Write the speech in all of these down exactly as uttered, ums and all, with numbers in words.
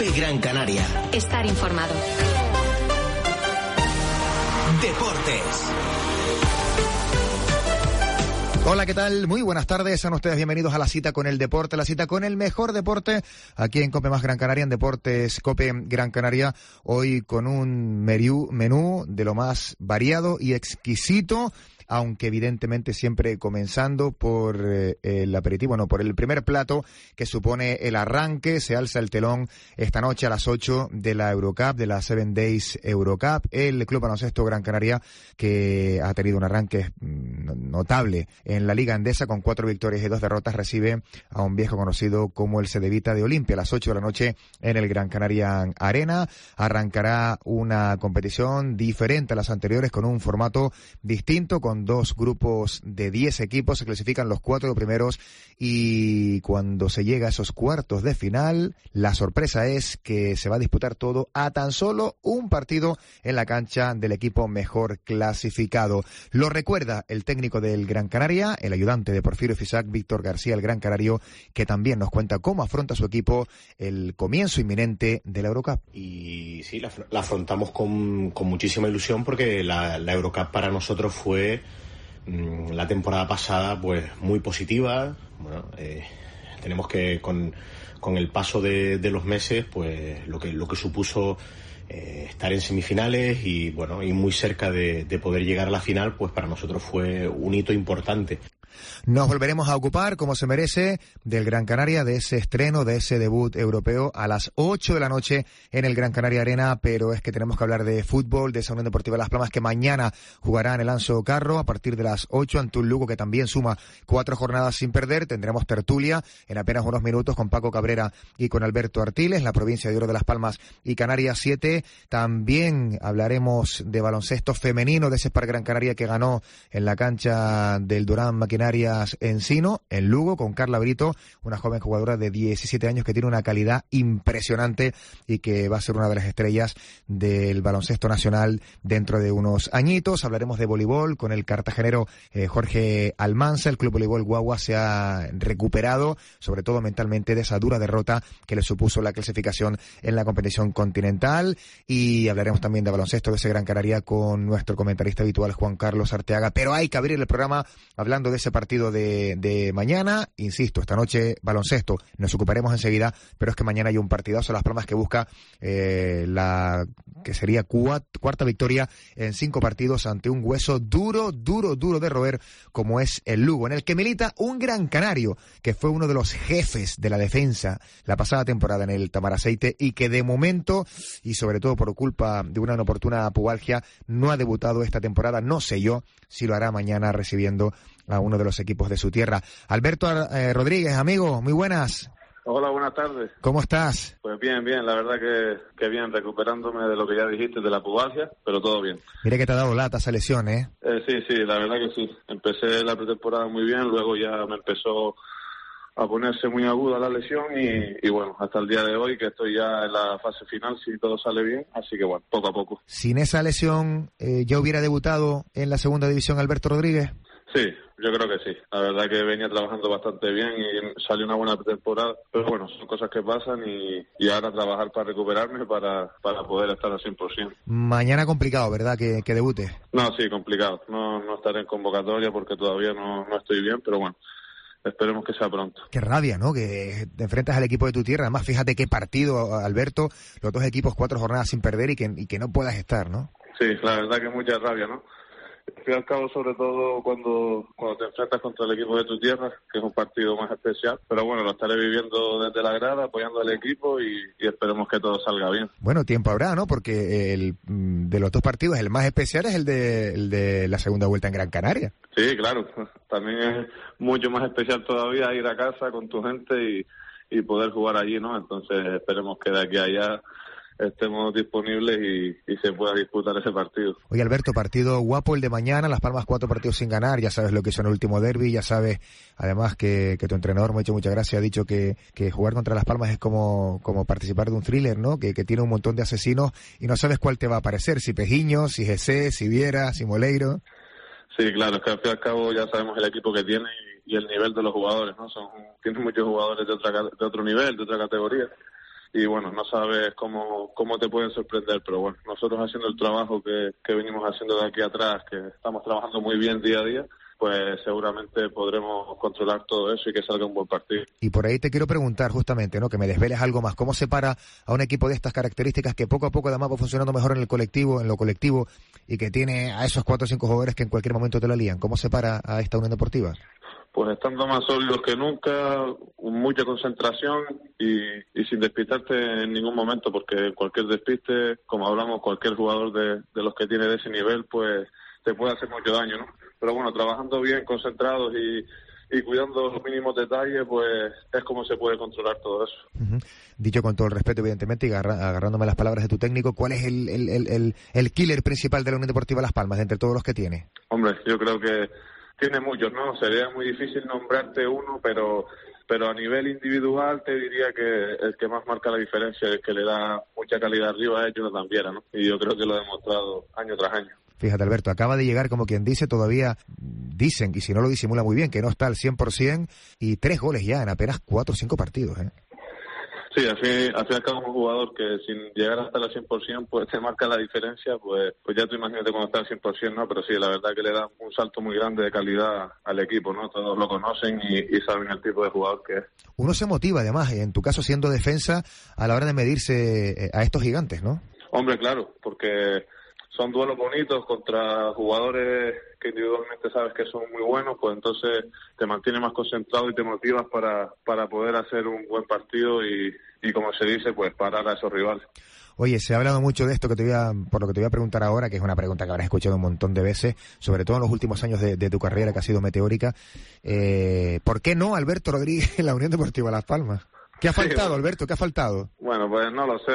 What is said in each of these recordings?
el Gran Canaria. Estar informado. Deportes. Hola, ¿qué tal? Muy buenas tardes, sean ustedes bienvenidos a la cita con el deporte, la cita con el mejor deporte aquí en COPE más Gran Canaria, en Deportes COPE Gran Canaria, hoy con un menú, menú de lo más variado y exquisito, aunque evidentemente siempre comenzando por eh, el aperitivo, no, por el primer plato que supone el arranque. Se alza el telón esta noche a las ocho de la Eurocup, de la Seven Days Eurocup. El Club Baloncesto Gran Canaria, que ha tenido un arranque notable en la Liga Endesa con cuatro victorias y dos derrotas, recibe a un viejo conocido como el Cedevita de Olimpia a las ocho de la noche en el Gran Canaria Arena. Arrancará una competición diferente a las anteriores, con un formato distinto, con dos grupos de diez equipos. Se clasifican los cuatro primeros y cuando se llega a esos cuartos de final, la sorpresa es que se va a disputar todo a tan solo un partido en la cancha del equipo mejor clasificado. Lo recuerda el técnico del Gran Canaria, el ayudante de Porfirio Fisac, Víctor García, el Gran Canario, que también nos cuenta cómo afronta su equipo el comienzo inminente de la Eurocup. Y sí, la, la afrontamos con, con muchísima ilusión, porque la, la Eurocup para nosotros fue mmm, la temporada pasada pues muy positiva. Bueno, eh, tenemos que con, con el paso de, de los meses, pues lo que lo que supuso eh, estar en semifinales y bueno y muy cerca de, de poder llegar a la final, pues para nosotros fue un hito importante. Nos volveremos a ocupar, como se merece, del Gran Canaria, de ese estreno, de ese debut europeo a las ocho de la noche en el Gran Canaria Arena, pero es que tenemos que hablar de fútbol, de esa Unión Deportiva Las Palmas que mañana jugará en el Anso Carro a partir de las ocho ante un Lugo que también suma cuatro jornadas sin perder. Tendremos tertulia en apenas unos minutos con Paco Cabrera y con Alberto Artiles, la provincia de Oro de Las Palmas y Canarias siete. También hablaremos de baloncesto femenino, de ese Spar Gran Canaria que ganó en la cancha del Durán Maquinaria Encino, en Lugo, con Carla Brito, una joven jugadora de diecisiete años que tiene una calidad impresionante y que va a ser una de las estrellas del baloncesto nacional dentro de unos añitos. Hablaremos de voleibol con el cartagenero eh, Jorge Almanza. El Club Voleibol Guagua se ha recuperado, sobre todo mentalmente, de esa dura derrota que le supuso la clasificación en la competición continental. Y hablaremos también de baloncesto de ese Gran Canaria con nuestro comentarista habitual Juan Carlos Arteaga. Pero hay que abrir el programa hablando de ese partido de, de mañana. Insisto, esta noche baloncesto, nos ocuparemos enseguida, pero es que mañana hay un partidazo, Las Palmas que busca eh, la que sería cuat, cuarta victoria en cinco partidos ante un hueso duro, duro, duro de roer como es el Lugo, en el que milita un Gran Canario que fue uno de los jefes de la defensa la pasada temporada en el Tamaraceite y que de momento, y sobre todo por culpa de una inoportuna pubalgia, no ha debutado esta temporada. No sé yo si lo hará mañana recibiendo a uno de los equipos de su tierra. Alberto eh, Rodríguez, amigo, muy buenas. Hola, buenas tardes. ¿Cómo estás? Pues bien, bien, la verdad que, que bien, recuperándome de lo que ya dijiste de la pubalgia, pero todo bien. Mire que te ha dado lata esa lesión, ¿eh? eh sí, sí, la verdad que sí. Empecé la pretemporada muy bien, luego ya me empezó a ponerse muy aguda la lesión y, y bueno, hasta el día de hoy que estoy ya en la fase final, si todo sale bien, así que bueno, poco a poco. ¿Sin esa lesión eh, ya hubiera debutado en la segunda división Alberto Rodríguez? Sí, yo creo que sí. La verdad que venía trabajando bastante bien y salió una buena temporada. Pero bueno, son cosas que pasan y, y ahora trabajar para recuperarme para, para poder estar al cien por ciento. Mañana complicado, ¿verdad? Que, que debute. No, sí, complicado. No, no estaré en convocatoria porque todavía no, no estoy bien, pero bueno, esperemos que sea pronto. Qué rabia, ¿no? Que te enfrentas al equipo de tu tierra. Además, fíjate qué partido, Alberto. Los dos equipos, cuatro jornadas sin perder y que, y que no puedas estar, ¿no? Sí, la verdad que mucha rabia, ¿no? Al fin y al cabo, sobre todo cuando, cuando te enfrentas contra el equipo de tu tierra, que es un partido más especial. Pero bueno, lo estaré viviendo desde la grada, apoyando al equipo y, y esperemos que todo salga bien. Bueno, tiempo habrá, ¿no? Porque el de los dos partidos, el más especial es el de, el de la segunda vuelta en Gran Canaria. Sí, claro. También es mucho más especial todavía ir a casa con tu gente y, y poder jugar allí, ¿no? Entonces esperemos que de aquí a allá estemos disponibles y, y se pueda disputar ese partido. Oye, Alberto, partido guapo el de mañana, Las Palmas cuatro partidos sin ganar, ya sabes lo que hizo en el último derbi, ya sabes además que, que tu entrenador, me ha hecho mucha gracia, ha dicho que, que jugar contra Las Palmas es como, como participar de un thriller, ¿no? Que, que tiene un montón de asesinos y no sabes cuál te va a aparecer, si Pejiño, si Gesé, si Viera, si Moleiro. Sí, claro, es que al fin y al cabo ya sabemos el equipo que tiene y, y el nivel de los jugadores, ¿no? Son, tienen muchos jugadores de, otra, de otro nivel, de otra categoría. y bueno, no sabes cómo cómo te pueden sorprender, pero bueno, nosotros haciendo el trabajo que, que venimos haciendo de aquí atrás, que estamos trabajando muy bien día a día, pues seguramente podremos controlar todo eso y que salga un buen partido. Y por ahí te quiero preguntar justamente, ¿no? Que me desveles algo más. ¿Cómo se para a un equipo de estas características que poco a poco además va funcionando mejor en el colectivo, en lo colectivo, y que tiene a esos cuatro o cinco jugadores que en cualquier momento te la lían? ¿Cómo se para a esta Unión Deportiva? Pues estando más sólidos que nunca, mucha concentración y, y sin despistarte en ningún momento, porque cualquier despiste, como hablamos, cualquier jugador de, de los que tiene de ese nivel, pues te puede hacer mucho daño, ¿no? Pero bueno, trabajando bien, concentrados y, y cuidando los mínimos detalles, pues es como se puede controlar todo eso. Uh-huh. Dicho con todo el respeto, evidentemente, y agarra, agarrándome las palabras de tu técnico, ¿cuál es el, el, el, el, el killer principal de la Unión Deportiva Las Palmas, de entre todos los que tiene? Hombre, yo creo que tiene muchos, ¿no? Sería muy difícil nombrarte uno, pero pero a nivel individual te diría que el que más marca la diferencia, el que le da mucha calidad arriba es Jonathan Viera, ¿no? Y yo creo que lo ha demostrado año tras año. Fíjate, Alberto, acaba de llegar, como quien dice, todavía dicen, y si no lo disimula muy bien, que no está al cien por ciento, y tres goles ya en apenas cuatro o cinco partidos, ¿eh? Sí, al fin, al fin y al cabo un jugador que sin llegar hasta el cien por ciento pues te marca la diferencia, pues pues ya tú imagínate cuando está al cien por ciento, ¿no? Pero sí, la verdad que le da un salto muy grande de calidad al equipo, ¿no? Todos lo conocen y, y saben el tipo de jugador que es. Uno se motiva, además, en tu caso siendo defensa, a la hora de medirse a estos gigantes, ¿no? Hombre, claro, porque son duelos bonitos contra jugadores que individualmente sabes que son muy buenos, pues entonces te mantiene más concentrado y te motivas para, para poder hacer un buen partido y, y, como se dice, pues parar a esos rivales. Oye, se ha hablado mucho de esto que te voy a, por lo que te voy a preguntar ahora, que es una pregunta que habrás escuchado un montón de veces, sobre todo en los últimos años de, de tu carrera, que ha sido meteórica. Eh, ¿Por qué no Alberto Rodríguez en la Unión Deportiva Las Palmas? ¿Qué ha faltado, sí, Alberto? ¿Qué ha faltado? Bueno, pues no lo sé.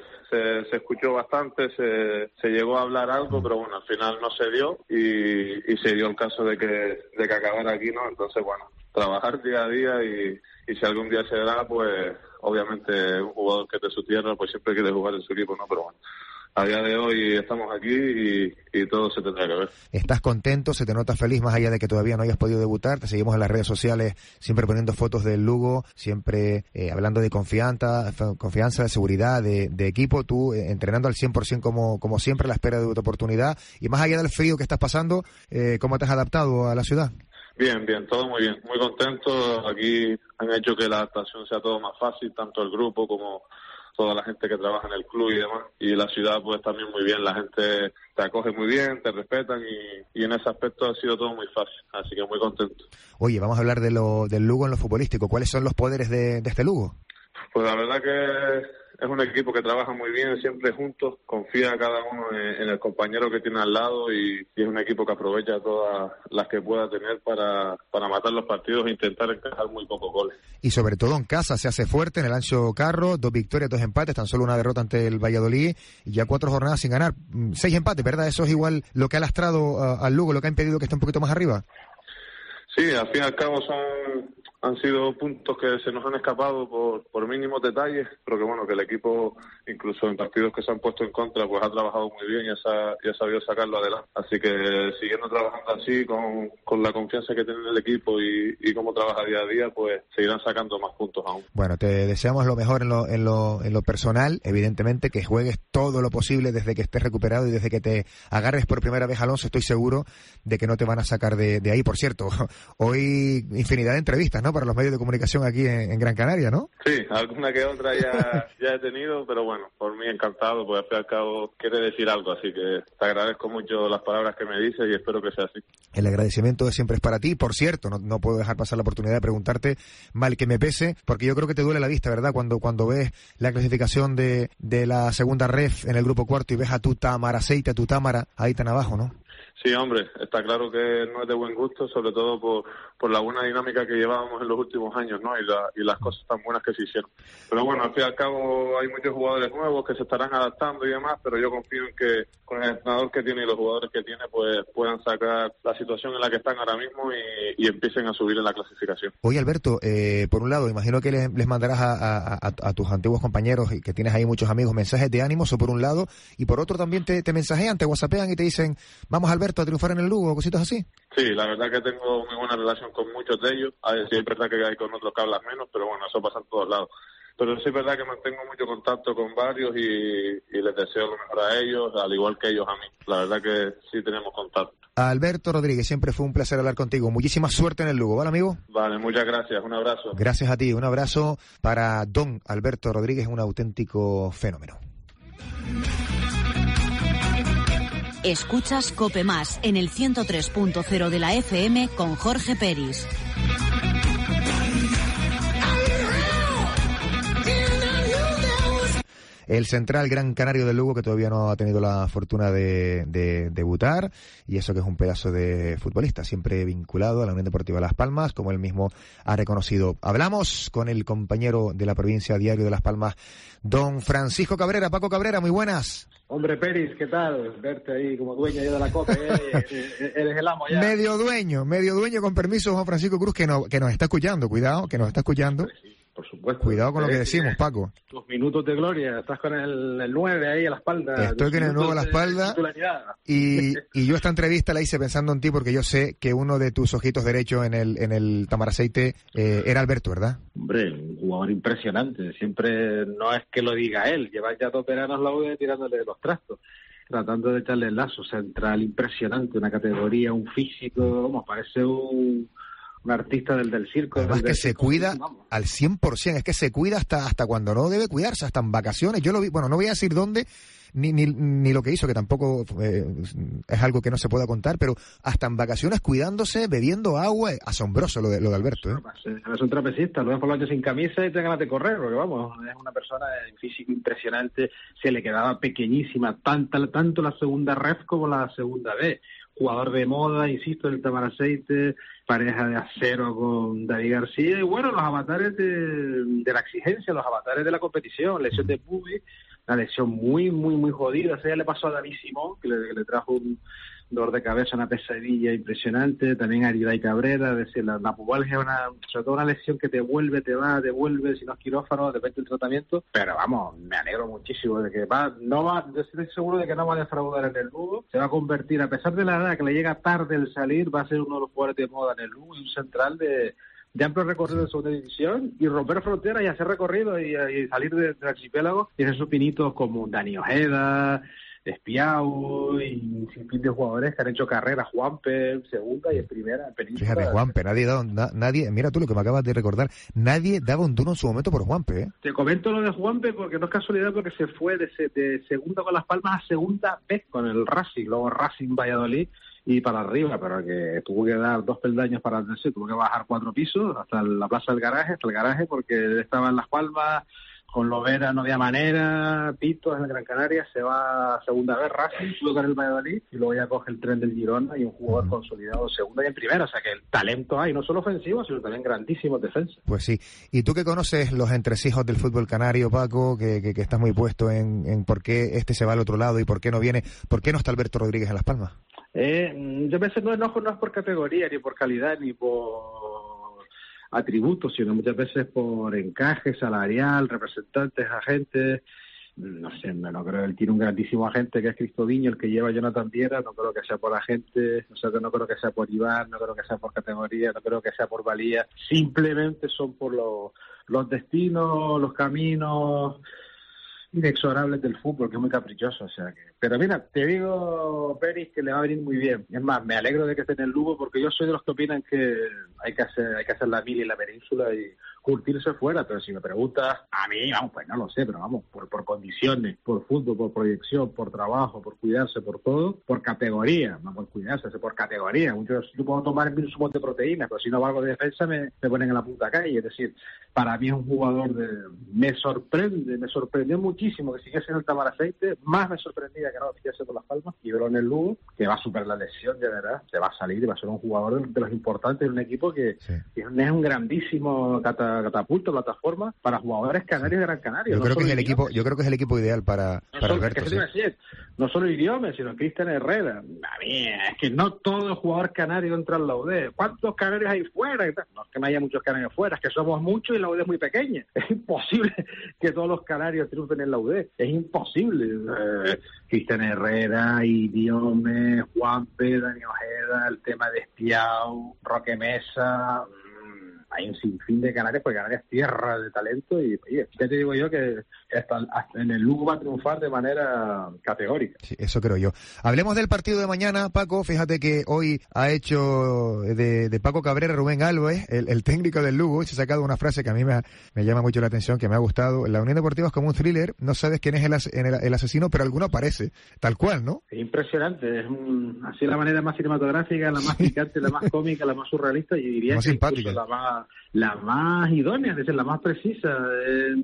Se, se escuchó bastante, se, se llegó a hablar algo, pero bueno, al final no se dio y, y se dio el caso de que, de que acabara aquí, ¿no? Entonces, bueno, trabajar día a día y, y si algún día se da, pues obviamente un jugador que es de su tierra, pues siempre quiere jugar en su equipo, ¿no? Pero bueno, a día de hoy estamos aquí y, y todo se tendrá que ver. ¿Estás contento? ¿Se te nota feliz más allá de que todavía no hayas podido debutar? Te seguimos en las redes sociales siempre poniendo fotos del Lugo, siempre eh, hablando de confianza, confianza, de seguridad, de, de equipo, tú eh, entrenando al cien por ciento como, como siempre a la espera de tu oportunidad. Y más allá del frío que estás pasando, eh, ¿cómo te has adaptado a la ciudad? Bien, bien, todo muy bien, muy contento. Aquí han hecho que la adaptación sea todo más fácil, tanto el grupo como toda la gente que trabaja en el club y demás, y la ciudad pues también muy bien, la gente te acoge muy bien, te respetan y, y en ese aspecto ha sido todo muy fácil, así que muy contento. Oye, vamos a hablar de lo del Lugo en lo futbolístico. ¿Cuáles son los poderes de, de este Lugo? Pues la verdad que es un equipo que trabaja muy bien, siempre juntos, confía cada uno en, en el compañero que tiene al lado y, y es un equipo que aprovecha todas las que pueda tener para, para matar los partidos e intentar encajar muy pocos goles. Y sobre todo en casa se hace fuerte en el Ancho Carro, dos victorias, dos empates, tan solo una derrota ante el Valladolid y ya cuatro jornadas sin ganar, seis empates, ¿verdad? Eso es igual lo que ha lastrado uh, al Lugo, lo que ha impedido que esté un poquito más arriba. Sí, al fin y al cabo son han sido puntos que se nos han escapado por, por mínimos detalles, pero que bueno, que el equipo, incluso en partidos que se han puesto en contra, pues ha trabajado muy bien y ha, y ha sabido sacarlo adelante. Así que siguiendo trabajando así, con, con la confianza que tiene el equipo y, y cómo trabaja día a día, pues seguirán sacando más puntos aún. Bueno, te deseamos lo mejor en lo, en lo, en lo personal, evidentemente, que juegues todo lo posible desde que estés recuperado y desde que te agarres por primera vez, Alonso, estoy seguro de que no te van a sacar de, de ahí. Por cierto, hoy infinidad de entrevistas, ¿no?, para los medios de comunicación aquí en, en Gran Canaria, ¿no? Sí, alguna que otra ya, ya he tenido, pero bueno, por mí encantado, pues al fin y al cabo quiere decir algo, así que te agradezco mucho las palabras que me dices y espero que sea así. El agradecimiento siempre es para ti. Por cierto, no, no puedo dejar pasar la oportunidad de preguntarte, mal que me pese, porque yo creo que te duele la vista, ¿verdad?, cuando cuando ves la clasificación de, de la segunda ref en el grupo cuarto y ves a tu Támara, Aceite, a tu Támara ahí tan abajo, ¿no? Sí, hombre, está claro que no es de buen gusto, sobre todo por, por la buena dinámica que llevábamos en los últimos años, ¿no? Y, la, y las cosas tan buenas que se hicieron. Pero bueno, al fin y al cabo hay muchos jugadores nuevos que se estarán adaptando y demás, pero yo confío en que con el entrenador que tiene y los jugadores que tiene, pues puedan sacar la situación en la que están ahora mismo y, y empiecen a subir en la clasificación. Oye, Alberto, eh, por un lado, imagino que les, les mandarás a, a, a, a tus antiguos compañeros y que tienes ahí muchos amigos mensajes de ánimo, eso por un lado, y por otro también te, te mensajean, te whatsappean y te dicen, vamos, Alberto, a triunfar en el Lugo, cositas así. Sí, la verdad que tengo muy buena relación con muchos de ellos. Sí, es verdad que hay con otros que hablas menos, pero bueno, eso pasa en todos lados. pero sí es verdad que mantengo mucho contacto con varios y, y les deseo lo mejor a ellos, al igual que ellos a mí. La verdad que sí tenemos contacto. Alberto Rodríguez, siempre fue un placer hablar contigo. Muchísima suerte en el Lugo, ¿vale, amigo? Vale, muchas gracias. Un abrazo. Gracias a ti. Un abrazo para don Alberto Rodríguez, un auténtico fenómeno. Escuchas COPE Más en el ciento tres punto cero de la F M con Jorge Peris. El central Gran Canario del Lugo, que todavía no ha tenido la fortuna de, de debutar, y eso que es un pedazo de futbolista, siempre vinculado a la Unión Deportiva Las Palmas, como él mismo ha reconocido. Hablamos con el compañero de la provincia Diario de Las Palmas, don Francisco Cabrera. Paco Cabrera, muy buenas. Hombre, Peris, ¿qué tal? Verte ahí como dueño ya de la copa, ¿eh? Eres el amo ya. Medio dueño, medio dueño, con permiso, Juan Francisco Cruz, que, no, que nos está escuchando, cuidado, que nos está escuchando. Sí, por supuesto. Cuidado con lo que decimos, Paco. Tus minutos de gloria, estás con el, el nueve ahí a la espalda. Estoy con el nueve a la espalda y, y yo esta entrevista la hice pensando en ti porque yo sé que uno de tus ojitos derechos en el en el Tamaraceite eh, era Alberto, ¿verdad? Hombre, un jugador impresionante. Siempre no es que lo diga él, lleva ya dos veranos la U D tirándole los trastos, tratando de echarle el lazo. Central impresionante, una categoría, un físico, vamos, parece un... un artista del, del circo. Además del, que del se circo, cuida vamos. al cien por ciento, es que se cuida hasta hasta cuando no debe cuidarse, hasta en vacaciones. Yo lo vi, bueno, no voy a decir dónde, ni ni, ni lo que hizo, que tampoco eh, es algo que no se pueda contar, pero hasta en vacaciones cuidándose, bebiendo agua. Asombroso lo de, lo de Alberto, ¿eh? Es un trapecista, lo ves por la noche sin camisa y te ganas de correr, porque vamos, es una persona de físico impresionante, se le quedaba pequeñísima, tanta, tanto la segunda ref como la segunda B. Jugador de moda, insisto, el Tamaraceite, pareja de acero con David García, y bueno, los avatares de, de la exigencia, los avatares de la competición, lesión de Pubi, una lesión muy, muy, muy jodida. Esa ya le pasó a David Simón, que le, que le trajo un dolor de cabeza, una pesadilla impresionante, también a Ariday Cabrera. Es decir, la, la pubalgia es una, sobre todo una lesión que te vuelve, te va, te vuelve, si no es quirófano, depende del tratamiento, pero vamos, me alegro muchísimo de que va, no va, yo estoy seguro de que no va a defraudar en el Lugo, se va a convertir, a pesar de la edad que le llega tarde el salir, va a ser uno de los jugadores de moda en el Lugo y un central de de amplio recorrido de segunda división y romper fronteras y hacer recorrido y, y salir del de archipiélago y esos pinitos como Dani Ojeda, Espiau y sin fin de jugadores que han hecho carrera, Juanpe en segunda y en primera, en Península. Fíjate, Juanpe, nadie daba, na, nadie, mira tú lo que me acabas de recordar, nadie daba un duro en su momento por Juanpe, ¿eh? Te comento lo de Juanpe porque no es casualidad, porque se fue de, de segunda con Las Palmas a segunda vez con el Racing, luego Racing Valladolid y para arriba, pero que tuvo que dar dos peldaños para decir, tuvo que bajar cuatro pisos hasta la plaza del garaje, hasta el garaje, porque él estaba en Las Palmas, con Lovera no había manera, Pito en el Gran Canaria, se va a segunda vez Racing, sube con el Valladolid y luego ya coge el tren del Girona y un jugador consolidado en segunda y en primera, o sea que el talento hay, no solo ofensivo, sino también grandísimos defensas. Pues sí, y tú que conoces los entresijos del fútbol canario, Paco, que, que, que estás muy puesto en, en por qué este se va al otro lado y por qué no viene, ¿por qué no está Alberto Rodríguez en Las Palmas? Eh, yo a veces no enojo, no es por categoría, ni por calidad, ni por atributos, sino muchas veces por encaje salarial, representantes, agentes. No sé, no creo, él tiene un grandísimo agente que es Cristoviño, el que lleva a Jonathan Viera, no creo que sea por agente, o sea, no creo que sea por Iván, no creo que sea por categoría, no creo que sea por valía, simplemente son por lo, los destinos, los caminos inexorables del fútbol, que es muy caprichoso, o sea que... Pero mira, te digo, Peris, que le va a venir muy bien. Es más, me alegro de que esté en el Lugo, porque yo soy de los que opinan que hay que hacer, hay que hacer la mili en la península y curtirse fuera, pero si me preguntas, a mí, vamos, pues no lo sé, pero vamos, por, por condiciones, por fútbol, por proyección, por trabajo, por cuidarse, por todo, por categoría, no por cuidarse, por categoría. Muchos, yo puedo tomar mil zumos de proteínas, pero si no valgo de defensa me, me ponen en la puta calle, es decir, para mí es un jugador de... Me sorprende, me sorprendió muchísimo que siguiese en el Tamaraceite, más me sorprendía que no lo siguiese por Las Palmas, y verlo en el Lugo, que va a superar la lesión, de verdad, se va a salir y va a ser un jugador de, de los importantes de un equipo que, sí. que es un grandísimo cata, catapulto, plataforma para jugadores canarios de Gran Canaria. Yo no creo que es el idiomas. equipo, yo creo que es el equipo ideal para, no para solo, Alberto. Es que sí. decir, no solo idiomas, sino Cristian Herrera. A mí, es que no todo jugador canario entra en la U D. ¿Cuántos canarios hay fuera? No es que no haya muchos canarios fuera, es que somos muchos y la U D es muy pequeña. Es imposible que todos los canarios triunfen en la U D. Es imposible. Eh, Cristian Herrera, Idiome, Juanpe, Dani Ojeda, el tema de Espiau, Roque Mesa... hay un sinfín de Canarias, porque Canarias es tierra de talento y oye, ya te digo yo que hasta, hasta en el Lugo va a triunfar de manera categórica. Sí, eso creo yo. Hablemos del partido de mañana, Paco. Fíjate que hoy ha hecho de, de Paco Cabrera Rubén Alves, el, el técnico del Lugo, y se ha sacado una frase que a mí me, me llama mucho la atención, que me ha gustado. La Unión Deportiva es como un thriller, no sabes quién es el, as, el, el asesino, pero alguno aparece, tal cual, ¿no? Es impresionante, es un, así la manera más cinematográfica, la más picante, la más cómica, la más surrealista, y diría la más que simpática, la más, la más idónea, es decir, la más precisa. Eh,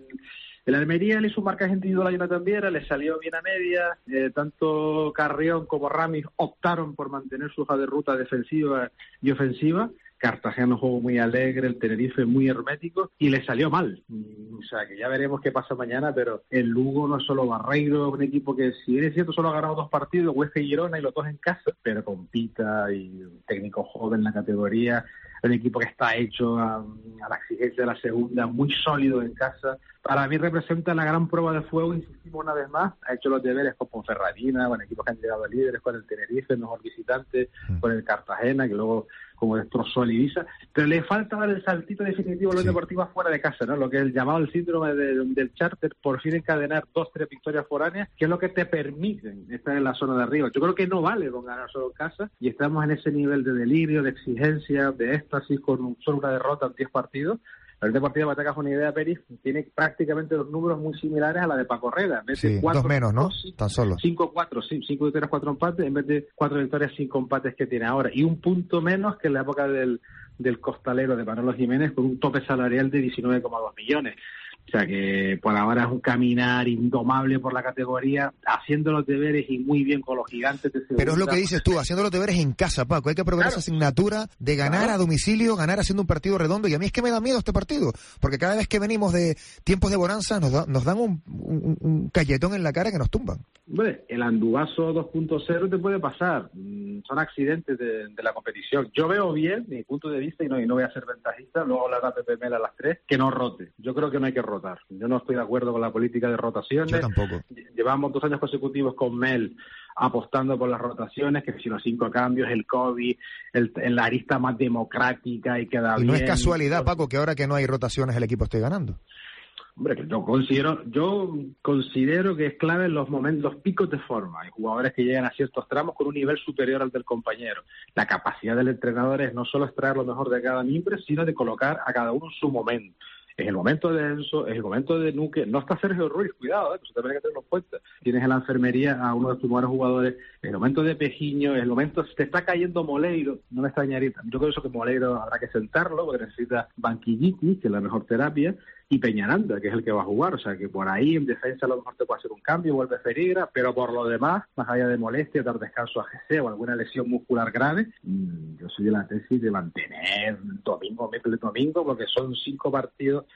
el Almería le hizo un marcaje individual a Jonathan Viera, le salió bien a media, eh, tanto Carrión como Ramis optaron por mantener su hoja de ruta defensiva y ofensiva. Cartagena jugó muy alegre, el Tenerife muy hermético y le salió mal. O sea, que ya veremos qué pasa mañana, pero el Lugo no es solo Barreiro, un equipo que, si es cierto, solo ha ganado dos partidos, Huesca y Girona, y los dos en casa, pero con Pita y un técnico joven en la categoría, un equipo que está hecho a, a la exigencia de la segunda, muy sólido en casa. Para mí representa la gran prueba de fuego, insistimos una vez más, ha hecho los deberes con Ponferradina, con equipos que han llegado a líderes, con el Tenerife, el mejor visitante, con el Cartagena, que luego como destrozó el Ibiza, pero le falta dar el saltito definitivo a la Unión Deportiva fuera de casa, ¿no? Lo que es el llamado el síndrome de, del charter, por fin encadenar dos, tres victorias foráneas, que es lo que te permiten estar en la zona de arriba. Yo creo que no vale con ganar solo en casa, y estamos en ese nivel de delirio, de exigencia, de éxtasis, con solo una derrota en diez partidos. La Unión Deportiva, para que te hagas una idea, Peris, tiene prácticamente los números muy similares a la de Paco Herrera. En vez de sí, cuatro, dos menos, ¿no? Dos, cinco, tan solo. cinco cuatro, sí, cinco victorias, cuatro empates, en vez de cuatro victorias, cinco empates que tiene ahora. Y un punto menos que en la época del, del costalero de Manolo Jiménez, con un tope salarial de diecinueve coma dos millones. O sea que por ahora es un caminar indomable por la categoría, haciendo los deberes y muy bien con los gigantes de segunda. Pero es lo que dices tú, haciendo los deberes en casa, Paco. Hay que aprovechar claro. esa asignatura de ganar claro. a domicilio, ganar haciendo un partido redondo. Y a mí es que me da miedo este partido, porque cada vez que venimos de tiempos de bonanza nos, da, nos dan un, un, un calletón en la cara que nos tumban. Bueno, el Andubaso dos punto cero te puede pasar. Son accidentes de, de la competición. Yo veo bien, mi punto de vista, y no, y no voy a ser ventajista, luego hablará Pepe Mel a las tres, que no rote. Yo creo que no hay que rotar. Yo no estoy de acuerdo con la política de rotaciones. Yo tampoco. Llevamos dos años consecutivos con Mel apostando por las rotaciones, que si los cinco cambios, el COVID, el, el, la arista más democrática y queda bien. Y no es casualidad, Paco, que ahora que no hay rotaciones el equipo esté ganando. Hombre, yo considero, yo considero que es clave en los momentos, los picos de forma. Hay jugadores que llegan a ciertos tramos con un nivel superior al del compañero. La capacidad del entrenador es no solo extraer lo mejor de cada miembro, sino de colocar a cada uno en su momento. Es el momento de Enzo, es el momento de Nuque, no está Sergio Ruiz, cuidado, ¿eh? Eso también hay que tenerlo en cuenta. Tienes en la enfermería a uno de tus mejores jugadores, es el momento de Pejiño, es el momento, te está cayendo Moleiro, no me extrañaría. Yo creo que Moleiro habrá que sentarlo, porque necesita Banquilliti, que es la mejor terapia, y Peñaranda, que es el que va a jugar, o sea que por ahí en defensa a lo mejor te puede hacer un cambio, vuelve Ferigra, pero por lo demás, más allá de molestia, dar descanso a G C o alguna lesión muscular grave, mmm, yo soy de la tesis de mantener domingo, miércoles, domingo, porque son cinco partidos,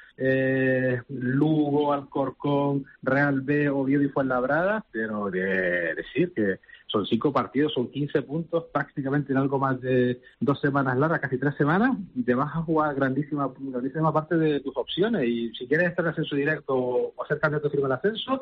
eh, Lugo, Alcorcón, Real B, Oviedo y Fuenlabrada, pero de decir que son cinco partidos, son quince puntos, prácticamente en algo más de dos semanas largas, casi tres semanas, y te vas a jugar grandísima, grandísima parte de tus opciones. Y si quieres estar en ascenso directo o hacer candidato firme al ascenso,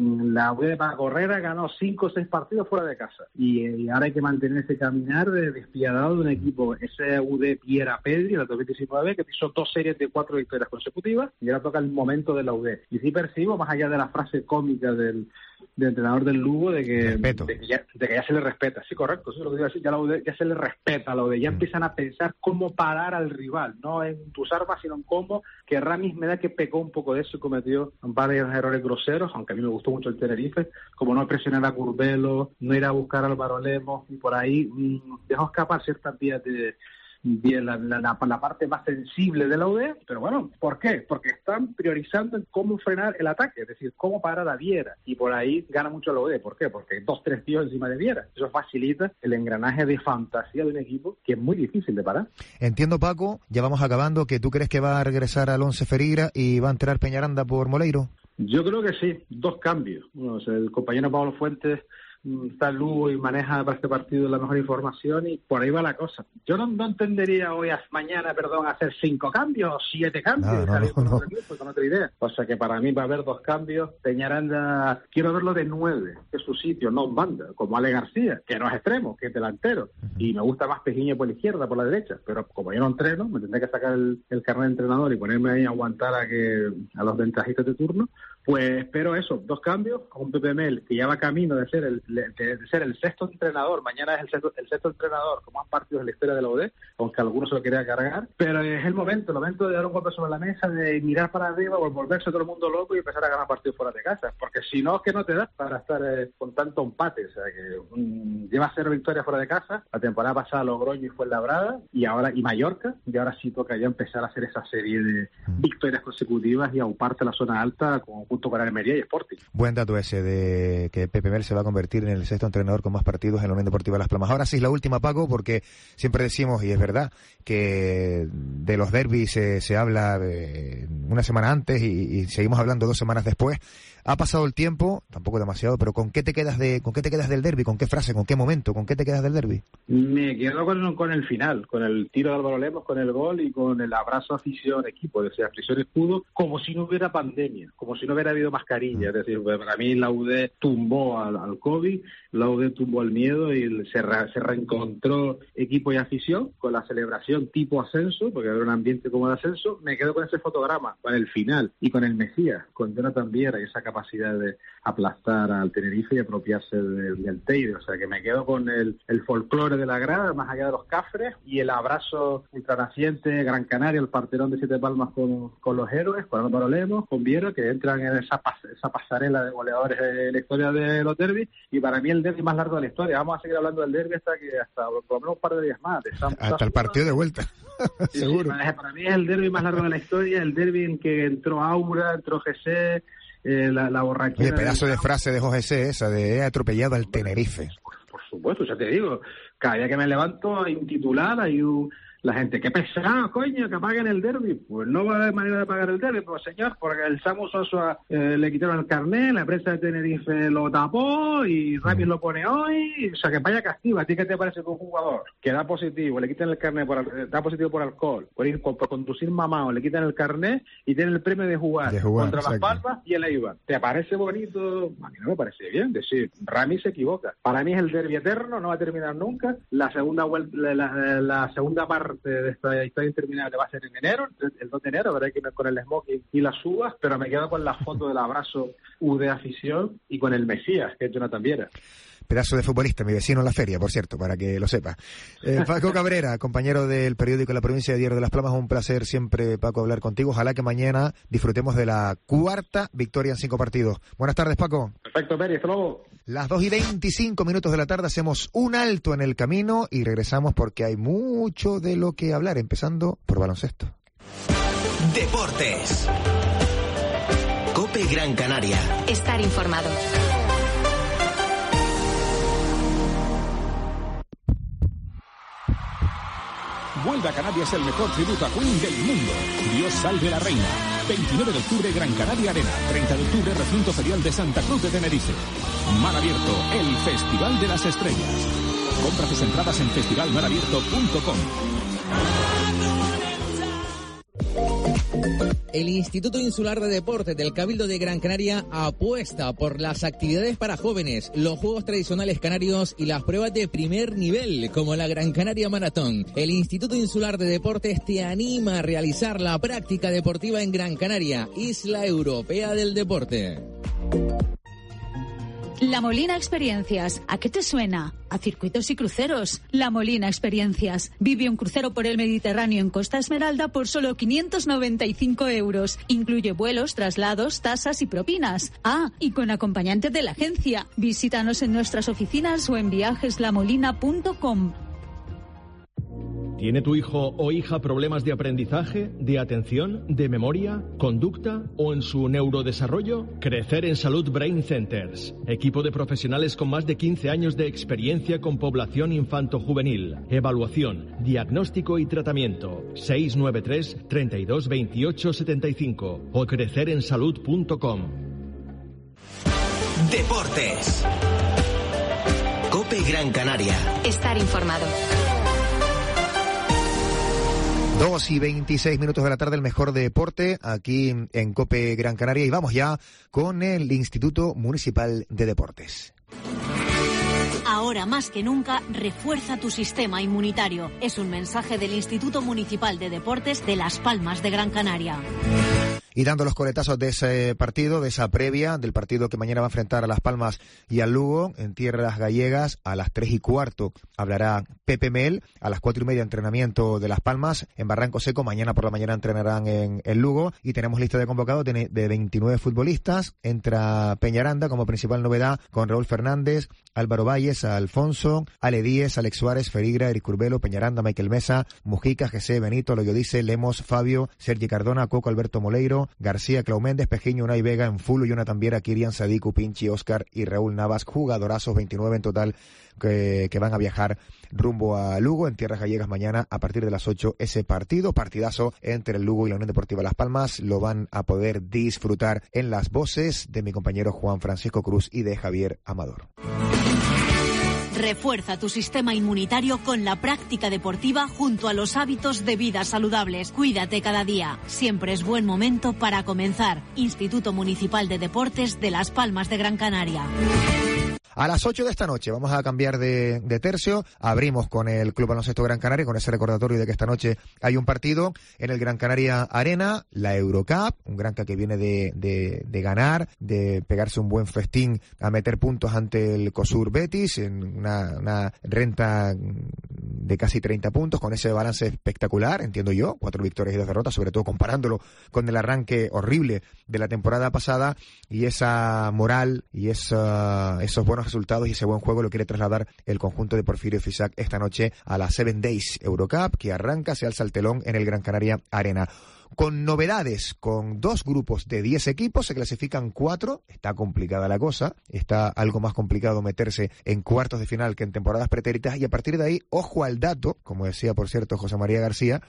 la U D de Paco Herrera ganó cinco o seis partidos fuera de casa. Y, y ahora hay que mantener ese caminar de despiadado de un equipo, ese U D Piera Pedri, del dos mil diecinueve, que hizo dos series de cuatro victorias consecutivas, y ahora toca el momento de la U D. Y sí percibo, más allá de la frase cómica del, del entrenador del Lugo, de que, de que, ya, de que ya se le respeta. Sí, correcto, eso es lo que digo así, ya la U D ya se le respeta a la U D, ya mm. empiezan a pensar cómo parar al rival, no en tus armas, sino en cómo, que Ramis me da que pecó un poco de eso y cometió varios errores groseros, aunque a mí me gustó mucho el Tenerife, como no presionar a Curbelo, no ir a buscar al Álvaro Lemos, y por ahí mmm, dejó escapar ciertas vías de bien la, la, la, la parte más sensible de la U D, pero bueno, ¿por qué? Porque están priorizando en cómo frenar el ataque, es decir, cómo parar a Viera, y por ahí gana mucho la U D. ¿Por qué? Porque hay dos, tres tíos encima de Viera. Eso facilita el engranaje de fantasía de un equipo que es muy difícil de parar. Entiendo, Paco, ya vamos acabando, que tú crees que va a regresar al once Ferigra y va a entrar Peñaranda por Moleiro. Yo creo que sí, dos cambios. Bueno, o sea, el compañero Pablo Fuentes está Lugo y maneja para este partido la mejor información y por ahí va la cosa. Yo no, no entendería hoy, a, mañana, perdón, hacer cinco cambios o siete cambios, no, no, no, no. con otra idea. O sea que para mí va a haber dos cambios. Peñaranda, quiero verlo de nueve, que es su sitio, no banda, como Ale García, que no es extremo, que es delantero. Uh-huh. Y me gusta más Pejiño por la izquierda, por la derecha. Pero como yo no entreno, me tendré que sacar el, el carnet de entrenador y ponerme ahí a aguantar a que a los ventajistas de turno. Pues espero eso, dos cambios, con Pepe Mel, que ya va camino de ser el de, de ser el sexto entrenador, mañana es el sexto, el sexto entrenador con más partidos en la historia de la U D, aunque algunos se lo querían cargar, pero es el momento, el momento de dar un golpe sobre la mesa, de mirar para arriba, volverse todo el mundo loco y empezar a ganar partidos fuera de casa, porque si no es que no te da para estar eh, con tanto empate, o sea que um, lleva cero victorias fuera de casa, la temporada pasada Logroño y Fuenlabrada, y ahora y Mallorca, y ahora sí toca ya empezar a hacer esa serie de victorias consecutivas y auparte la zona alta con junto con Almería y Sporting. Buen dato ese de que Pepe Mel se va a convertir en el sexto entrenador con más partidos en la Unión Deportiva Las Palmas. Ahora sí, la última, Paco, porque siempre decimos, y es verdad, que de los derbis se, se habla de una semana antes y, y seguimos hablando dos semanas después. Ha pasado el tiempo, tampoco demasiado, pero ¿con qué te quedas de con qué te quedas del derbi? ¿Con qué frase? ¿Con qué momento? ¿Con qué te quedas del derbi? Me quedo con, con el final, con el tiro de Álvaro Lemos, con el gol y con el abrazo afición-equipo, es decir, afición-escudo, como si no hubiera pandemia, como si no hubiera habido mascarilla. Es decir, para mí la U D tumbó al, al COVID, la U D tumbó el miedo y se, re, se reencontró equipo y afición con la celebración tipo ascenso, porque era un ambiente como de ascenso. Me quedo con ese fotograma, con el final y con el Mesías, con Jonathan Viera y esa capacidad de aplastar al Tenerife y apropiarse del, del Teide. O sea que me quedo con el, el folclore de la grada, más allá de los cafres, y el abrazo ultranaciente Gran Canaria, el parterón de Siete Palmas con, con los héroes, con Álvaro Lemos, con Viera, que entran en esa, pas, esa pasarela de goleadores de la historia de los derbis, y para mí el derbi más largo de la historia. Vamos a seguir hablando del derbi hasta que hasta por lo menos un par de días más. De San, hasta el partido de vuelta. Sí, seguro. Sí, para mí es el derbi más largo de la historia, el derbi en que entró Aura, entró G C, Eh, la, la borrachera. Oye, pedazo de, de frase de Jorge C. esa de he atropellado al Tenerife. Por, por supuesto, ya te digo, cada día que me levanto hay un titular, hay un, la gente, qué pesado, coño, que paguen el derbi. Pues no va a haber manera de pagar el derbi, pues señor, porque el Samu Sosa eh, le quitaron el carnet, la prensa de Tenerife lo tapó y Ramis mm. lo pone hoy, o sea, que vaya castigo. ¿A ti qué te parece que un jugador que da positivo, le quitan el carnet, por, da positivo por alcohol, por ir por, por conducir mamado, le quitan el carnet y tiene el premio de jugar, de jugar contra exacto. Las Palmas y el Eibar? ¿Te parece bonito? A mí no me parece bien decir, Ramis se equivoca. Para mí es el derbi eterno, no va a terminar nunca. La segunda vuelta, la, la, la segunda parte de esta historia interminable va a ser en enero, el dos de enero, veré que con el smoking y las uvas, pero me quedo con la foto del abrazo U de afición y con el Mesías, que es Jonathan Viera. Pedazo de futbolista, mi vecino en la feria, por cierto, para que lo sepa. Eh, Paco Cabrera, compañero del periódico La Provincia de Diario de Las Palmas, un placer siempre, Paco, hablar contigo. Ojalá que mañana disfrutemos de la cuarta victoria en cinco partidos. Buenas tardes, Paco. Perfecto, Peri, hasta luego. Las dos y veinticinco minutos de la tarde hacemos un alto en el camino y regresamos porque hay mucho de lo que hablar, empezando por baloncesto. Deportes. COPE Gran Canaria. Estar informado. Vuelve a Canarias el mejor tributo a Queen del mundo. Dios salve la reina. veintinueve de octubre, Gran Canaria Arena. treinta de octubre, Recinto Ferial de Santa Cruz de Tenerife. Mar Abierto, el Festival de las Estrellas. Compra tus entradas en festival mar abierto punto com. El Instituto Insular de Deportes del Cabildo de Gran Canaria apuesta por las actividades para jóvenes, los juegos tradicionales canarios y las pruebas de primer nivel, como la Gran Canaria Maratón. El Instituto Insular de Deportes te anima a realizar la práctica deportiva en Gran Canaria, Isla Europea del Deporte. La Molina Experiencias, ¿a qué te suena? A circuitos y cruceros. La Molina Experiencias. Vive un crucero por el Mediterráneo en Costa Esmeralda por solo quinientos noventa y cinco euros. Incluye vuelos, traslados, tasas y propinas. Ah, y con acompañante de la agencia. Visítanos en nuestras oficinas o en viajes la molina punto com. ¿Tiene tu hijo o hija problemas de aprendizaje, de atención, de memoria, conducta o en su neurodesarrollo? Crecer en Salud Brain Centers. Equipo de profesionales con más de quince años de experiencia con población infanto-juvenil. Evaluación, diagnóstico y tratamiento. seis nueve tres, treinta y dos, veintiocho, setenta y cinco o crecer en salud punto com. Deportes. Gran Canaria. Estar informado. Dos y veintiséis minutos de la tarde, el mejor deporte aquí en COPE Gran Canaria, y vamos ya con el Instituto Municipal de Deportes. Ahora más que nunca, refuerza tu sistema inmunitario. Es un mensaje del Instituto Municipal de Deportes de Las Palmas de Gran Canaria. Y dando los coletazos de ese partido, de esa previa, del partido que mañana va a enfrentar a Las Palmas y al Lugo, en tierras gallegas, a las tres y cuarto hablará Pepe Mel, a las cuatro y media entrenamiento de Las Palmas, en Barranco Seco, mañana por la mañana entrenarán en el Lugo, y tenemos lista de convocados de, de veintinueve futbolistas. Entra Peñaranda como principal novedad, con Raúl Fernández, Álvaro Valles, Alfonso, Ale Díez, Alex Suárez, Ferigra, Eric Curbelo, Peñaranda, Michael Mesa, Mujica, José Benito, Loyodice, Lemos, Fabio, Sergi Cardona, Coco, Alberto Moleiro, García, Clau Méndez, Pejiño, Unai Vega, Enfulo, Jonathan Viera, Kirian, Sadiku, Pinchi, Oscar y Raúl Navas, jugadorazos, veintinueve en total que, que van a viajar rumbo a Lugo, en tierras gallegas mañana a partir de las ocho, ese partido, partidazo entre el Lugo y la Unión Deportiva Las Palmas. Lo van a poder disfrutar en las voces de mi compañero Juan Francisco Cruz y de Javier Amador. Refuerza tu sistema inmunitario con la práctica deportiva junto a los hábitos de vida saludables. Cuídate cada día. Siempre es buen momento para comenzar. Instituto Municipal de Deportes de Las Palmas de Gran Canaria. A las ocho de esta noche vamos a cambiar de, de tercio. Abrimos con el Club Baloncesto Gran Canaria, con ese recordatorio de que esta noche hay un partido en el Gran Canaria Arena, la Eurocup, un Granca que viene de, de, de ganar, de pegarse un buen festín a meter puntos ante el COSUR Betis, en una, una renta de casi treinta puntos, con ese balance espectacular, entiendo yo, cuatro victorias y dos derrotas, sobre todo comparándolo con el arranque horrible de la temporada pasada, y esa moral y esa, esos buenos resultados y ese buen juego lo quiere trasladar el conjunto de Porfirio Fisac esta noche a la Seven Days Eurocup, que arranca, se alza el telón en el Gran Canaria Arena. Con novedades, con dos grupos de diez equipos, se clasifican cuatro, está complicada la cosa, está algo más complicado meterse en cuartos de final que en temporadas pretéritas, y a partir de ahí, ojo al dato, como decía por cierto José María García,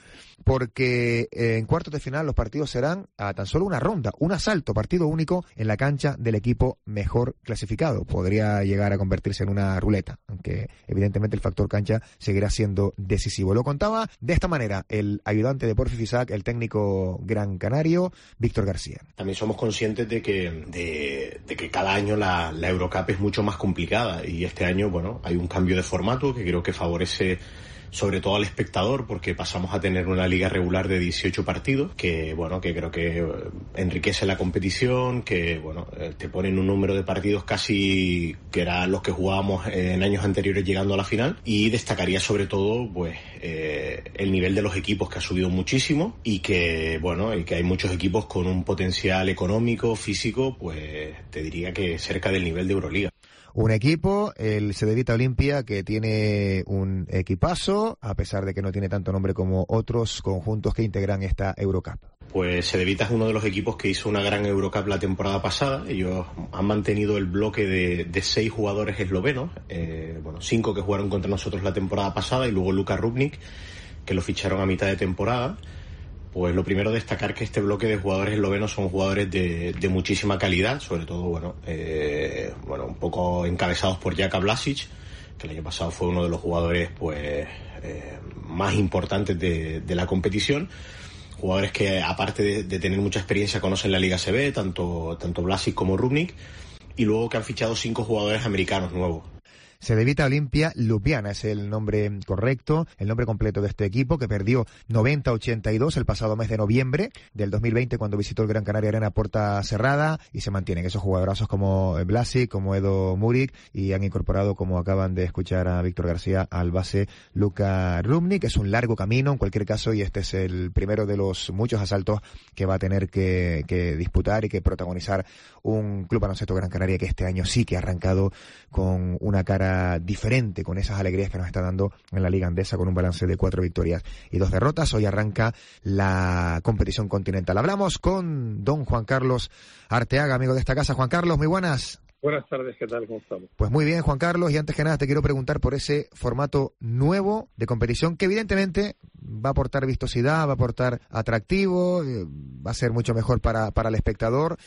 porque en cuartos de final los partidos serán a tan solo una ronda, un asalto, partido único en la cancha del equipo mejor clasificado. Podría llegar a convertirse en una ruleta, aunque evidentemente el factor cancha seguirá siendo decisivo. Lo contaba de esta manera el ayudante de Porfi Fisac, el técnico gran canario, Víctor García. También somos conscientes de que de, de que cada año la, la Eurocup es mucho más complicada, y este año, bueno, hay un cambio de formato que creo que favorece sobre todo al espectador, porque pasamos a tener una liga regular de dieciocho partidos, que bueno, que creo que enriquece la competición, que bueno, te ponen un número de partidos casi que eran los que jugábamos en años anteriores llegando a la final, y destacaría sobre todo pues eh, el nivel de los equipos, que ha subido muchísimo, y que bueno, y que hay muchos equipos con un potencial económico, físico, pues te diría que cerca del nivel de Euroliga. Un equipo, el Cedevita Olimpia, que tiene un equipazo, a pesar de que no tiene tanto nombre como otros conjuntos que integran esta Eurocup. Pues Cedevita es uno de los equipos que hizo una gran Eurocup la temporada pasada. Ellos han mantenido el bloque de, de seis jugadores eslovenos, eh, bueno, cinco que jugaron contra nosotros la temporada pasada, y luego Luka Rubnik, que lo ficharon a mitad de temporada. Pues lo primero, destacar que este bloque de jugadores eslovenos son jugadores de, de muchísima calidad, sobre todo, bueno, eh, bueno, un poco encabezados por Jaka Blasic, que el año pasado fue uno de los jugadores pues eh, más importantes de, de la competición. Jugadores que, aparte de, de tener mucha experiencia, conocen la Liga A C B, tanto, tanto Blasic como Rubnik, y luego que han fichado cinco jugadores americanos nuevos. Cedevita Olimpia Ljubljana es el nombre correcto, el nombre completo de este equipo, que perdió noventa a ochenta y dos el pasado mes de noviembre del dos mil veinte, cuando visitó el Gran Canaria Arena puerta cerrada, y se mantienen esos jugadorazos como Blasic, como Edo Murik, y han incorporado, como acaban de escuchar a Víctor García, al base Luka Rubnik. Es un largo camino en cualquier caso, y este es el primero de los muchos asaltos que va a tener que, que disputar y que protagonizar un Club Baloncesto Gran Canaria que este año sí que ha arrancado con una cara diferente, con esas alegrías que nos está dando en la Liga Andesa, con un balance de cuatro victorias y dos derrotas. Hoy arranca la competición continental. Hablamos con don Juan Carlos Arteaga, amigo de esta casa. Juan Carlos, muy buenas. Buenas tardes, ¿qué tal? ¿Cómo estamos? Pues muy bien, Juan Carlos, y antes que nada te quiero preguntar por ese formato nuevo de competición, que evidentemente va a aportar vistosidad, va a aportar atractivo, va a ser mucho mejor para, para el espectador.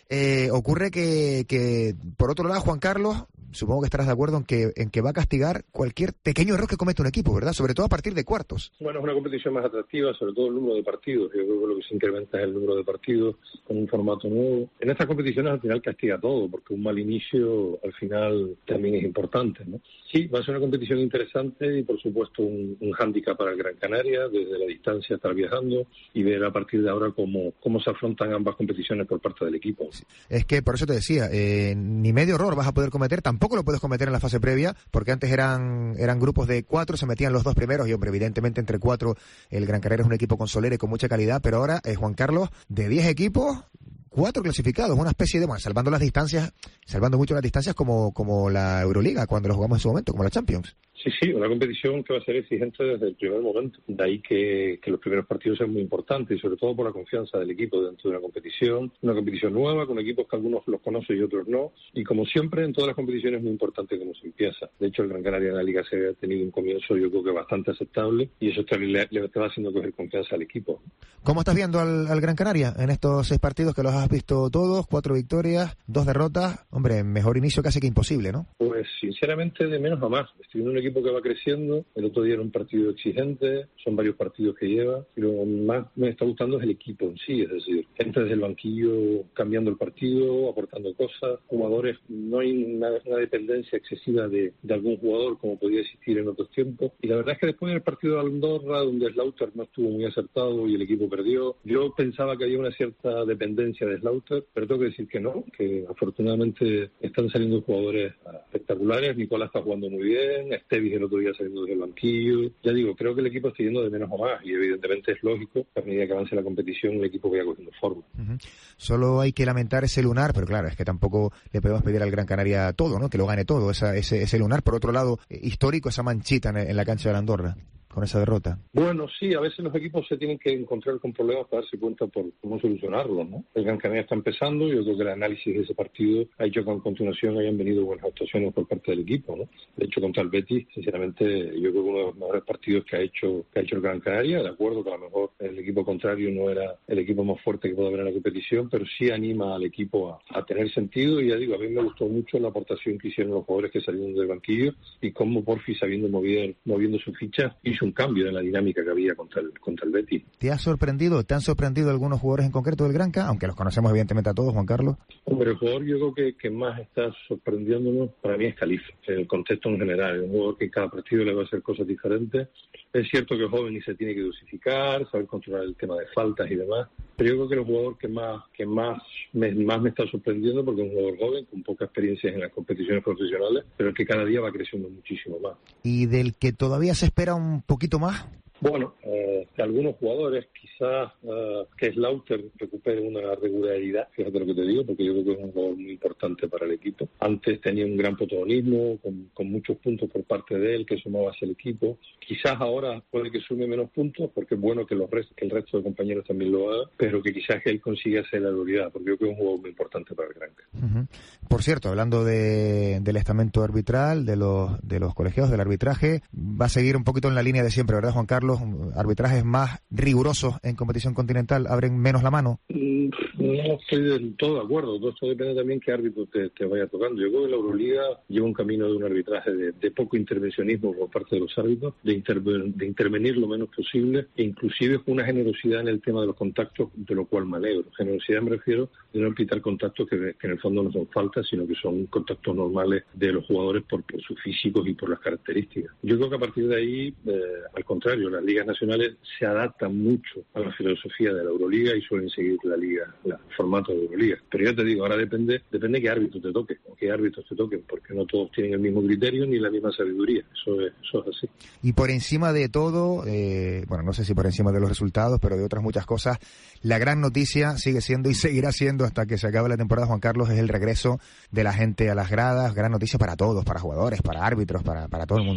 Eh, ocurre que, que, por otro lado, Juan Carlos, supongo que estarás de acuerdo en que, en que va a castigar cualquier pequeño error que cometa un equipo, ¿verdad? Sobre todo a partir de cuartos. Bueno, es una competición más atractiva, sobre todo el número de partidos. Yo creo que lo que se incrementa es el número de partidos con un formato nuevo. En estas competiciones al final castiga todo, porque un mal inicio al final también es importante, ¿no? Sí, va a ser una competición interesante y por supuesto un, un hándicap para el Gran Canaria, desde la distancia estar viajando y ver a partir de ahora cómo, cómo se afrontan ambas competiciones por parte del equipo. Es que por eso te decía, eh, ni medio error vas a poder cometer, tampoco lo puedes cometer en la fase previa, porque antes eran eran grupos de cuatro, se metían los dos primeros y hombre, evidentemente entre cuatro el Gran Canaria es un equipo con solera y con mucha calidad, pero ahora, eh, Juan Carlos, de diez equipos, cuatro clasificados, una especie de, bueno, salvando las distancias, salvando mucho las distancias como, como la Euroliga, cuando lo jugamos en su momento, como la Champions. Sí, sí, una competición que va a ser exigente desde el primer momento. De ahí que, que los primeros partidos sean muy importantes y sobre todo por la confianza del equipo dentro de una competición, una competición nueva, con equipos que algunos los conocen y otros no. Y como siempre, en todas las competiciones es muy importante cómo se empieza. De hecho, el Gran Canaria en la Liga se ha tenido un comienzo, yo creo que bastante aceptable y eso le, le, le va haciendo coger confianza al equipo. ¿Cómo estás viendo al, al Gran Canaria en estos seis partidos que los has visto todos? Cuatro victorias, dos derrotas. Hombre, mejor inicio casi que imposible, ¿no? Pues sinceramente de menos a más. Estoy viendo un equipo que va creciendo. El otro día era un partido exigente, son varios partidos que lleva, pero más me está gustando es el equipo en sí, es decir, gente desde el banquillo cambiando el partido, aportando cosas, jugadores, no hay una, una dependencia excesiva de, de algún jugador como podía existir en otros tiempos. Y la verdad es que después del partido de Andorra, donde Slaughter no estuvo muy acertado y el equipo perdió, yo pensaba que había una cierta dependencia de Slaughter, pero tengo que decir que no, que afortunadamente están saliendo jugadores espectaculares. Nicolás está jugando muy bien, Estevis el otro día saliendo del banquillo. Ya digo, creo que el equipo está yendo de menos a más y evidentemente es lógico que a medida que avance la competición el equipo vaya cogiendo forma. Uh-huh. Solo hay que lamentar ese lunar, pero claro, es que tampoco le podemos pedir al Gran Canaria todo, ¿no? Que lo gane todo, esa, ese, ese lunar. Por otro lado, histórico esa manchita en, en la cancha de la Andorra con esa derrota. Bueno, sí, a veces los equipos se tienen que encontrar con problemas para darse cuenta por cómo solucionarlos, ¿no? El Gran Canaria está empezando, yo creo que el análisis de ese partido ha hecho que a continuación hayan venido buenas actuaciones por parte del equipo, ¿no? De hecho, contra el Betis, sinceramente, yo creo que uno de los mejores partidos que ha hecho que ha hecho el Gran Canaria, de acuerdo que a lo mejor el equipo contrario no era el equipo más fuerte que puede haber en la competición, pero sí anima al equipo a, a tener sentido y ya digo, a mí me gustó mucho la aportación que hicieron los jugadores que salieron del banquillo y cómo Porfis, sabiendo mover, moviendo su ficha, hizo un cambio en la dinámica que había contra el, contra el Betis. ¿Te ha sorprendido, te han sorprendido algunos jugadores en concreto del Granca, aunque los conocemos evidentemente a todos, Juan Carlos? Hombre, el jugador yo creo que, que más está sorprendiéndonos para mí es Califa, en el contexto en general, un jugador que en cada partido le va a hacer cosas diferentes. Es cierto que es joven y se tiene que dosificar, saber controlar el tema de faltas y demás, pero yo creo que es el jugador que más que más me, más me está sorprendiendo porque es un jugador joven con poca experiencia en las competiciones profesionales, pero que cada día va creciendo muchísimo más. ¿Y del que todavía se espera un poquito más? Bueno, eh, que algunos jugadores quizás uh, que Slaughter recupere una regularidad, fíjate lo que te digo, porque yo creo que es un jugador muy importante para el equipo. Antes tenía un gran protagonismo, con, con muchos puntos por parte de él, que sumaba hacia el equipo. Quizás ahora puede que sume menos puntos, porque es bueno que, los rest, que el resto de compañeros también lo haga, pero que quizás él consiga hacer la regularidad, porque yo creo que es un jugador muy importante para el Granca. Uh-huh. Por cierto, hablando de, del estamento arbitral, de los, de los colegiados, del arbitraje, va a seguir un poquito en la línea de siempre, ¿verdad, Juan Carlos? Arbitrajes más rigurosos en competición continental, ¿abren menos la mano? No estoy del todo de acuerdo, todo esto depende también qué árbitro te, te vaya tocando. Yo creo que la Euroliga lleva un camino de un arbitraje de, de poco intervencionismo por parte de los árbitros, de, inter, de intervenir lo menos posible, e inclusive con una generosidad en el tema de los contactos, de lo cual me alegro. Generosidad me refiero de no pitar contactos que, que en el fondo no son faltas, sino que son contactos normales de los jugadores por, por sus físicos y por las características. Yo creo que a partir de ahí, eh, al contrario, las ligas nacionales se adaptan mucho a la filosofía de la Euroliga y suelen seguir la liga, la, el formato de Euroliga. Pero ya te digo, ahora depende depende qué árbitro te toque, o qué árbitros te toquen, porque no todos tienen el mismo criterio ni la misma sabiduría. Eso es, eso es así. Y por encima de todo, eh, bueno, no sé si por encima de los resultados, pero de otras muchas cosas, la gran noticia sigue siendo y seguirá siendo hasta que se acabe la temporada, Juan Carlos, es el regreso de la gente a las gradas. Gran noticia para todos, para jugadores, para árbitros, para, para todo el mundo, ¿no?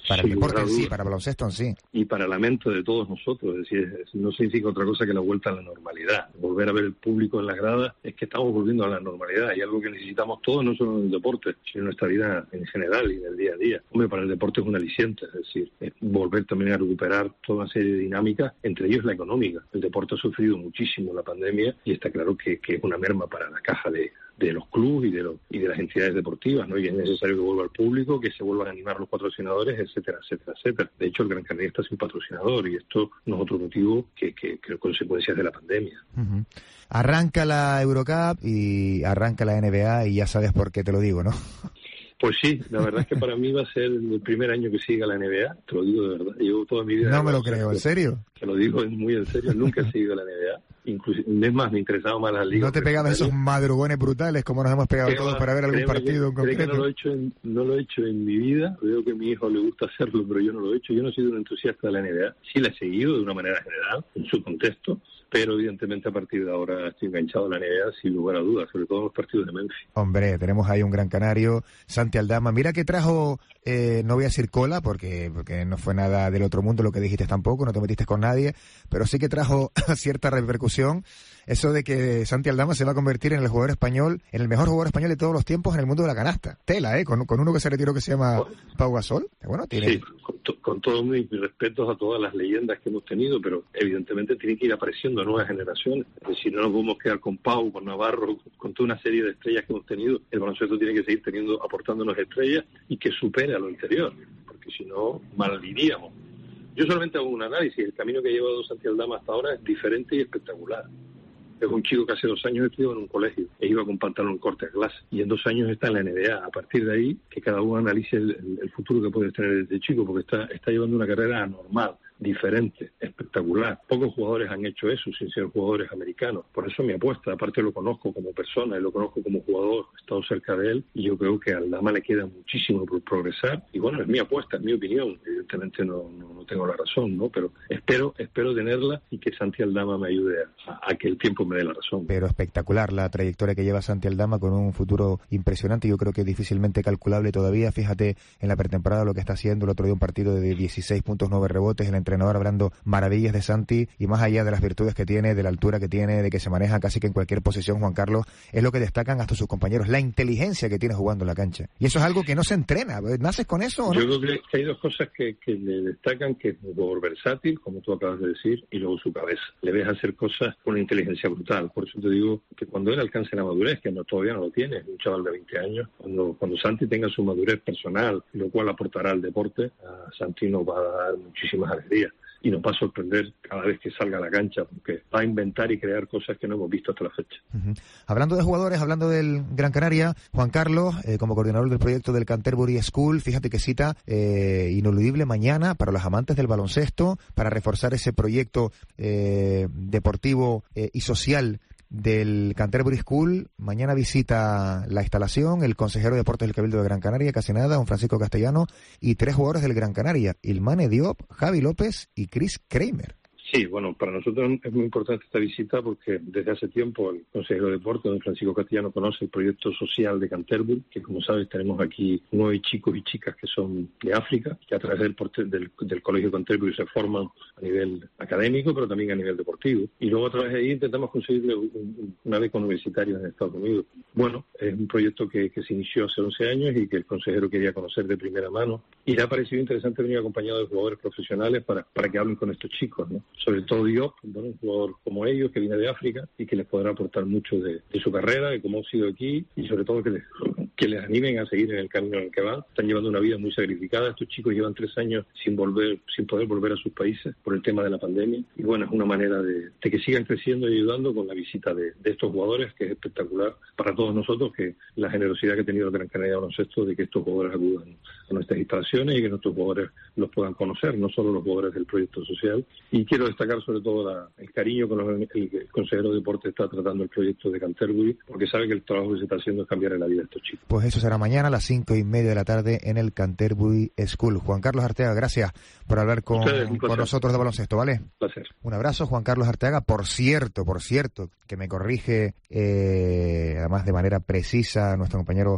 Para el deporte en sí, para el baloncesto en sí. Y para la mente de todos nosotros, es decir, no significa otra cosa que la vuelta a la normalidad. Volver a ver el público en las gradas es que estamos volviendo a la normalidad, y algo que necesitamos todos, no solo en el deporte, sino en nuestra vida en general y en el día a día. Hombre, para el deporte es un aliciente, es decir, es volver también a recuperar toda una serie de dinámicas, entre ellos la económica. El deporte ha sufrido muchísimo la pandemia y está claro que, que es una merma para la caja de, de los clubes y de, los, y de las entidades deportivas, ¿no? Y es necesario que vuelva al público, que se vuelvan a animar los patrocinadores, etcétera, etcétera, etcétera. De hecho, el Gran Canaria está sin patrocinador, y esto no es otro motivo que, que, que consecuencias de la pandemia. Uh-huh. Arranca la Eurocup y arranca la N B A, y ya sabes por qué te lo digo, ¿no? Pues sí, la verdad es que para mí va a ser el primer año que siga la N B A, te lo digo de verdad. Llevo toda mi vida... No me lo creo, ¿en serio? Te lo digo muy en serio, nunca he seguido la N B A. Inclusive, es más, me interesaba más las ligas. ¿No te pegabas esos madrugones brutales como nos hemos pegado Creo, todos para ver algún partido en concreto? Que no lo he hecho en, no lo he hecho en mi vida. Veo que a mi hijo le gusta hacerlo, pero yo no lo he hecho. Yo no he sido un entusiasta de la N B A. Sí la he seguido de una manera general, en su contexto, pero evidentemente a partir de ahora estoy enganchado a la N B A sin lugar a dudas, sobre todo en los partidos de Memphis. Hombre, tenemos ahí un gran canario, Santi Aldama. Mira que trajo, eh, no voy a decir cola, porque, porque no fue nada del otro mundo lo que dijiste tampoco, no te metiste con nadie, pero sí que trajo cierta repercusión. Eso de que Santi Aldama se va a convertir en el jugador español, en el mejor jugador español de todos los tiempos en el mundo de la canasta. Tela, ¿eh? Con, con uno que se retiró que se llama Pau Gasol. Bueno, tiene... Sí, con, to, con todos mis respetos a todas las leyendas que hemos tenido, pero evidentemente tienen que ir apareciendo nuevas generaciones. Es decir, no nos podemos quedar con Pau, con Navarro, con toda una serie de estrellas que hemos tenido. El baloncesto tiene que seguir teniendo, aportándonos estrellas y que supere a lo anterior, porque si no, mal iríamos. Yo solamente hago un análisis. El camino que ha llevado Santi Aldama hasta ahora es diferente y espectacular. Es un chico que hace dos años estudió en un colegio e iba con pantalón corte a clase, y en dos años está en la N B A. A partir de ahí, que cada uno analice el, el futuro que puede tener este chico, porque está, está llevando una carrera anormal, diferente, espectacular. Pocos jugadores han hecho eso sin ser jugadores americanos. Por eso mi apuesta, aparte lo conozco como persona y lo conozco como jugador, he estado cerca de él, y yo creo que a Aldama le queda muchísimo por progresar. Y bueno, es mi apuesta, es mi opinión. Evidentemente no, no, no tengo la razón, ¿no? Pero espero espero tenerla, y que Santi Aldama me ayude a, a que el tiempo me dé la razón. Pero espectacular la trayectoria que lleva Santi Aldama, con un futuro impresionante. Yo creo que difícilmente calculable todavía. Fíjate en la pretemporada lo que está haciendo. El otro día un partido de dieciséis puntos, nueve rebotes. El entrenador hablando maravillas de Santi, y más allá de las virtudes que tiene, de la altura que tiene, de que se maneja casi que en cualquier posición, Juan Carlos, es lo que destacan hasta sus compañeros, la inteligencia que tiene jugando en la cancha. Y eso es algo que no se entrena. ¿Naces con eso o no? Yo creo que hay dos cosas que, que le destacan, que es un jugador versátil, como tú acabas de decir, y luego su cabeza. Le ves hacer cosas con una inteligencia brutal. Por eso te digo que cuando él alcance la madurez, que no, todavía no lo tiene, es un chaval de veinte años, cuando, cuando Santi tenga su madurez personal, lo cual aportará al deporte, a Santi nos va a dar muchísimas alegrías. Y nos va a sorprender cada vez que salga a la cancha, porque va a inventar y crear cosas que no hemos visto hasta la fecha. Uh-huh. Hablando de jugadores, hablando del Gran Canaria, Juan Carlos, eh, como coordinador del proyecto del Canterbury School, fíjate que cita eh, ineludible mañana para los amantes del baloncesto, para reforzar ese proyecto eh, deportivo eh, y social del Canterbury School. Mañana visita la instalación el consejero de deportes del Cabildo de Gran Canaria, casi nada, don Francisco Castellano, y tres jugadores del Gran Canaria, Ilmane Diop, Javi López y Chris Kramer. Sí, bueno, para nosotros es muy importante esta visita, porque desde hace tiempo el consejero de deportes, don Francisco Castellano, conoce el proyecto social de Canterbury, que como sabes tenemos aquí nueve chicos y chicas que son de África, que a través del, del, del colegio Canterbury se forman a nivel académico, pero también a nivel deportivo. Y luego a través de ahí intentamos conseguirle un, una beca universitaria en Estados Unidos. Bueno, es un proyecto que, que se inició hace once años y que el consejero quería conocer de primera mano. Y le ha parecido interesante venir acompañado de jugadores profesionales para, para que hablen con estos chicos, ¿no? Sobre todo Diop, bueno, un jugador como ellos que viene de África y que les podrá aportar mucho de, de su carrera, de cómo ha sido aquí, y sobre todo que les, que les animen a seguir en el camino en el que van. Están llevando una vida muy sacrificada. Estos chicos llevan tres años sin volver, sin poder volver a sus países por el tema de la pandemia. Y bueno, es una manera de, de que sigan creciendo y ayudando con la visita de, de estos jugadores, que es espectacular para todos nosotros, que la generosidad que ha tenido el Gran Canaria Baloncesto de que estos jugadores acudan a nuestras instalaciones y que nuestros jugadores los puedan conocer, no solo los jugadores del proyecto social. Y quiero destacar sobre todo la, el cariño con los, el, el consejero de deporte está tratando el proyecto de Canterbury, porque sabe que el trabajo que se está haciendo es cambiar la vida de estos chicos. Pues eso será mañana a las cinco y media de la tarde en el Canterbury School. Juan Carlos Arteaga, gracias por hablar con, con nosotros de baloncesto, ¿vale? Un placer. Un abrazo, Juan Carlos Arteaga. Por cierto, por cierto, que me corrige, eh, además de manera precisa, nuestro compañero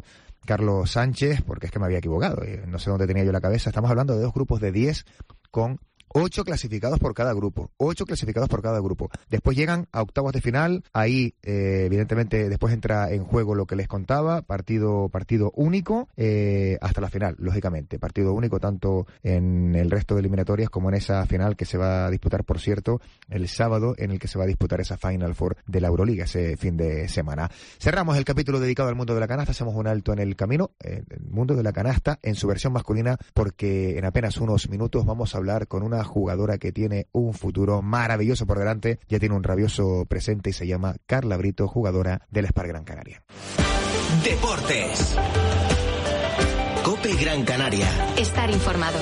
Carlos Sánchez, porque es que me había equivocado, no sé dónde tenía yo la cabeza. Estamos hablando de dos grupos de diez con ocho clasificados por cada grupo, ocho clasificados por cada grupo. Después llegan a octavos de final, ahí eh, evidentemente después entra en juego lo que les contaba, partido partido único eh, hasta la final, lógicamente, partido único tanto en el resto de eliminatorias como en esa final que se va a disputar, por cierto, el sábado, en el que se va a disputar esa Final Four de la Euroliga ese fin de semana. Cerramos el capítulo dedicado al mundo de la canasta, hacemos un alto en el camino, eh, el mundo de la canasta en su versión masculina, porque en apenas unos minutos vamos a hablar con una jugadora que tiene un futuro maravilloso por delante, ya tiene un rabioso presente y se llama Carla Brito, jugadora del Spar Gran Canaria. Deportes. COPE Gran Canaria. Estar informado.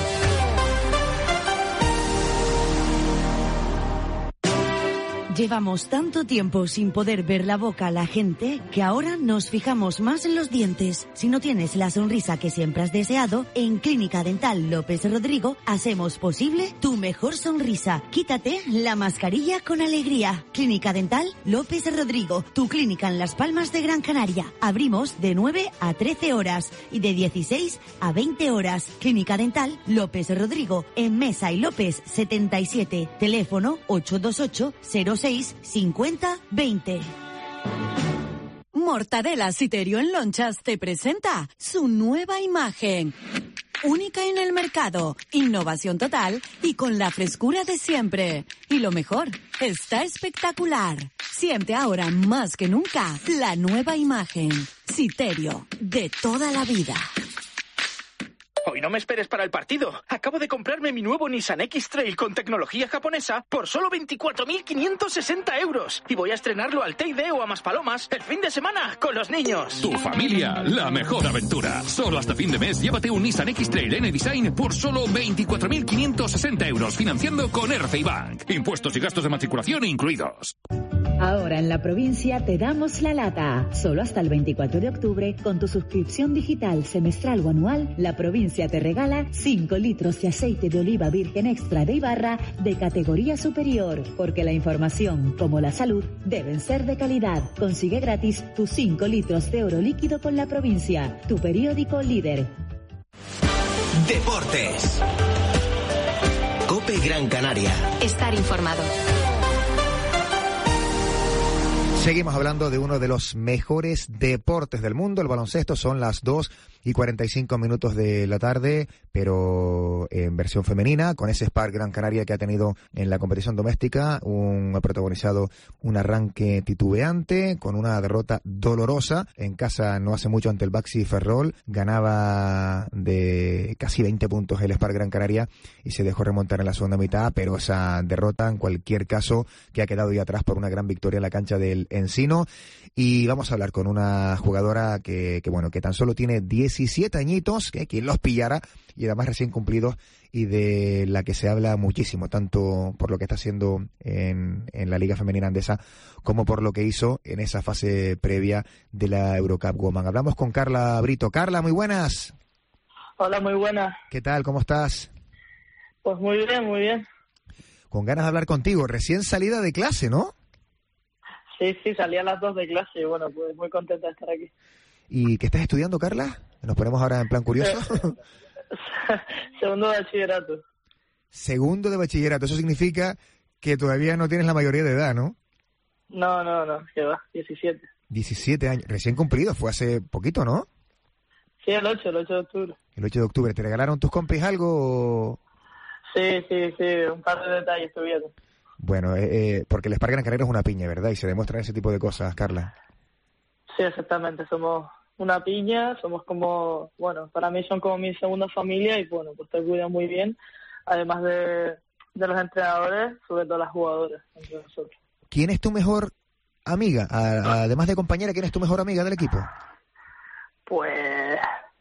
Llevamos tanto tiempo sin poder ver la boca a la gente que ahora nos fijamos más en los dientes. Si no tienes la sonrisa que siempre has deseado, en Clínica Dental López Rodrigo hacemos posible tu mejor sonrisa. Quítate la mascarilla con alegría. Clínica Dental López Rodrigo, tu clínica en Las Palmas de Gran Canaria. Abrimos de nueve a trece horas y de dieciséis a veinte horas. Clínica Dental López Rodrigo, en Mesa y López setenta y siete. Teléfono ocho dos ocho cero seis cincuenta veinte. Mortadela Citerio en Lonchas te presenta su nueva imagen. Única en el mercado, innovación total y con la frescura de siempre. Y lo mejor, está espectacular. Siente ahora más que nunca la nueva imagen. Citerio, de toda la vida. Hoy no me esperes para el partido. Acabo de comprarme mi nuevo Nissan X-Trail con tecnología japonesa por solo veinticuatro mil quinientos sesenta euros. Y voy a estrenarlo al Teide o a Maspalomas el fin de semana con los niños. Tu familia, la mejor aventura. Solo hasta fin de mes llévate un Nissan X-Trail N-Design por solo veinticuatro mil quinientos sesenta euros, financiando con R C I Bank. Impuestos y gastos de matriculación incluidos. Ahora en la provincia te damos la lata. Solo hasta el veinticuatro de octubre, con tu suscripción digital semestral o anual, la provincia te regala cinco litros de aceite de oliva virgen extra de Ibarra de categoría superior. Porque la información, como la salud, deben ser de calidad. Consigue gratis tus cinco litros de oro líquido con la provincia. Tu periódico líder. Deportes. COPE Gran Canaria. Estar informado. Seguimos hablando de uno de los mejores deportes del mundo, el baloncesto. Son las dos y cuarenta y cinco minutos de la tarde, pero en versión femenina, con ese Spar Gran Canaria que ha tenido en la competición doméstica, un, ha protagonizado un arranque titubeante, con una derrota dolorosa. En casa no hace mucho ante el Baxi Ferrol, ganaba de casi veinte puntos el Spar Gran Canaria y se dejó remontar en la segunda mitad, pero esa derrota, en cualquier caso, que ha quedado ahí atrás por una gran victoria en la cancha del Encino. Y vamos a hablar con una jugadora que, que bueno, que tan solo tiene diecisiete añitos, que quien los pillara, y además recién cumplidos, y de la que se habla muchísimo, tanto por lo que está haciendo en, en la Liga Femenina Andesa, como por lo que hizo en esa fase previa de la Eurocup Women. Hablamos con Carla Brito. Carla, muy buenas. Hola, muy buenas. ¿Qué tal? ¿Cómo estás? Pues muy bien, muy bien. Con ganas de hablar contigo, recién salida de clase, ¿no? Sí, sí, salí a las dos de clase y bueno, pues muy contenta de estar aquí. ¿Y qué estás estudiando, Carla? Nos ponemos ahora en plan curioso. Segundo de bachillerato. Segundo de bachillerato, eso significa que todavía no tienes la mayoría de edad, ¿no? No, no, no, que va, diecisiete. diecisiete años, recién cumplido, fue hace poquito, ¿no? Sí, el ocho, el ocho de octubre. El ocho de octubre, ¿te regalaron tus compis algo? Sí, sí, sí, un par de detalles tuvieron. Bueno, eh, eh, porque el Spar Gran Canaria es una piña, ¿verdad? Y se demuestran ese tipo de cosas, Carla. Sí, exactamente, somos una piña, somos como, bueno, para mí son como mi segunda familia y bueno, pues te cuidan muy bien, además de, de los entrenadores, sobre todo las jugadoras entre nosotros. ¿Quién es tu mejor amiga? A, además de compañera, ¿quién es tu mejor amiga del equipo? Pues...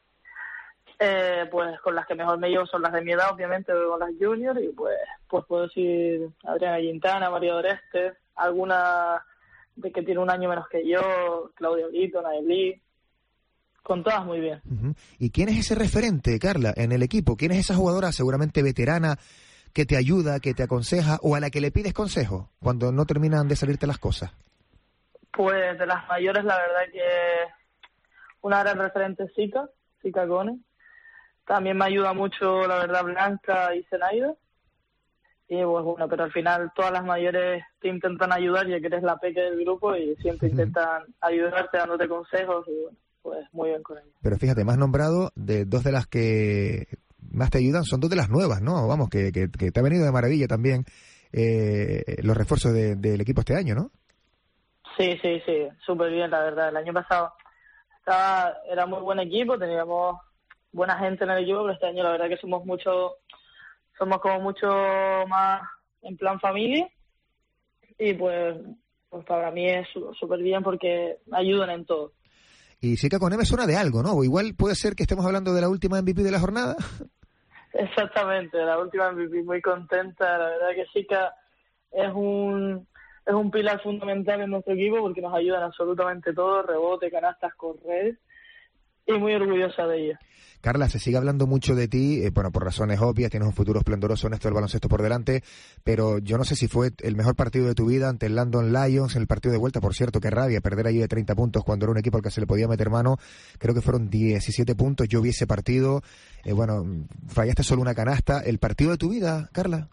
Eh, pues con las que mejor me llevo son las de mi edad, obviamente, con las juniors, y pues pues puedo decir Adriana Quintana, María Oreste, alguna de que tiene un año menos que yo, Claudia Brito, Naelí, con todas muy bien. Uh-huh. ¿Y quién es ese referente, Carla, en el equipo? ¿Quién es esa jugadora seguramente veterana que te ayuda, que te aconseja o a la que le pides consejo cuando no terminan de salirte las cosas? Pues de las mayores, la verdad que una gran referente es Zika, Zika Cone. También me ayuda mucho, la verdad, Blanca y Zenaida. Y pues bueno, pero al final todas las mayores te intentan ayudar, ya que eres la peque del grupo y siempre intentan ayudarte dándote consejos y bueno, pues muy bien con ellos. Pero fíjate, me has nombrado de dos de las que más te ayudan, son dos de las nuevas, ¿no? Vamos, que, que, que te ha venido de maravilla también eh, los refuerzos de, del equipo este año, ¿no? Sí, sí, sí, súper bien, la verdad. El año pasado estaba, era muy buen equipo, teníamos buena gente en el equipo, pero este año la verdad que somos mucho... Somos como mucho más en plan familia y pues, pues para mí es súper bien porque me ayudan en todo. Y Zika Cone me suena de algo, ¿no? O igual puede ser que estemos hablando de la última M V P de la jornada. Exactamente, la última M V P, muy contenta. La verdad que Zika es un, es un pilar fundamental en nuestro equipo porque nos ayuda en absolutamente todo, rebote, canastas, correr, y muy orgullosa de ella. Carla, se sigue hablando mucho de ti, eh, bueno, por razones obvias, tienes un futuro esplendoroso en esto del baloncesto por delante, pero yo no sé si fue el mejor partido de tu vida ante el London Lions, en el partido de vuelta, por cierto, qué rabia, perder allí de treinta puntos cuando era un equipo al que se le podía meter mano, creo que fueron diecisiete puntos, yo vi ese partido, eh, bueno, fallaste solo una canasta, ¿el partido de tu vida, Carla?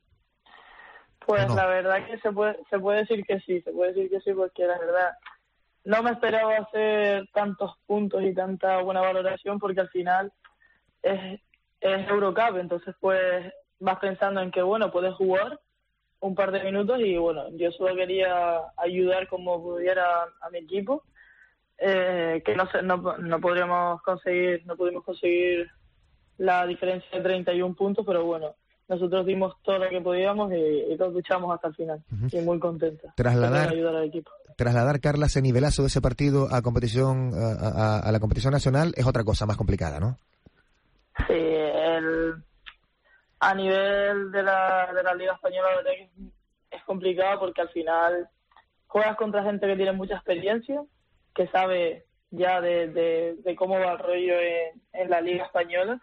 Pues no? La verdad que se puede, se puede decir que sí, se puede decir que sí, porque la verdad... No me esperaba hacer tantos puntos y tanta buena valoración porque al final es, es Eurocup, entonces pues vas pensando en que bueno, puedes jugar un par de minutos y bueno, yo solo quería ayudar como pudiera a mi equipo, eh, que no, sé, no no podríamos conseguir, no pudimos conseguir la diferencia de treinta y un puntos, pero bueno, nosotros dimos todo lo que podíamos y, y todos luchamos hasta el final. Uh-huh. Y muy contenta trasladar, de ayudar al equipo. Trasladar, Carla, ese nivelazo de ese partido a competición a, a, a la competición nacional es otra cosa más complicada, ¿no? Sí, el, a nivel de la, de la Liga Española la verdad que es, es complicado porque al final juegas contra gente que tiene mucha experiencia, que sabe ya de, de, de cómo va el rollo en, en la Liga Española,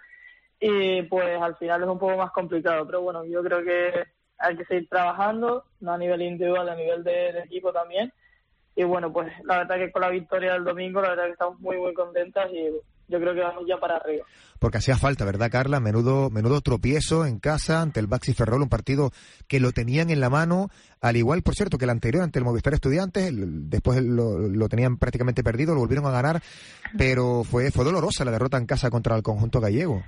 y pues al final es un poco más complicado, pero bueno, yo creo que hay que seguir trabajando, no a nivel individual, a nivel de, de equipo también, y bueno, pues la verdad que con la victoria del domingo, la verdad que estamos muy muy contentas y yo creo que vamos ya para arriba. Porque hacía falta, ¿verdad, Carla? Menudo menudo tropiezo en casa ante el Baxi Ferrol, un partido que lo tenían en la mano, al igual, por cierto, que el anterior ante el Movistar Estudiantes, después lo, lo tenían prácticamente perdido, lo volvieron a ganar, pero fue fue dolorosa la derrota en casa contra el conjunto gallego.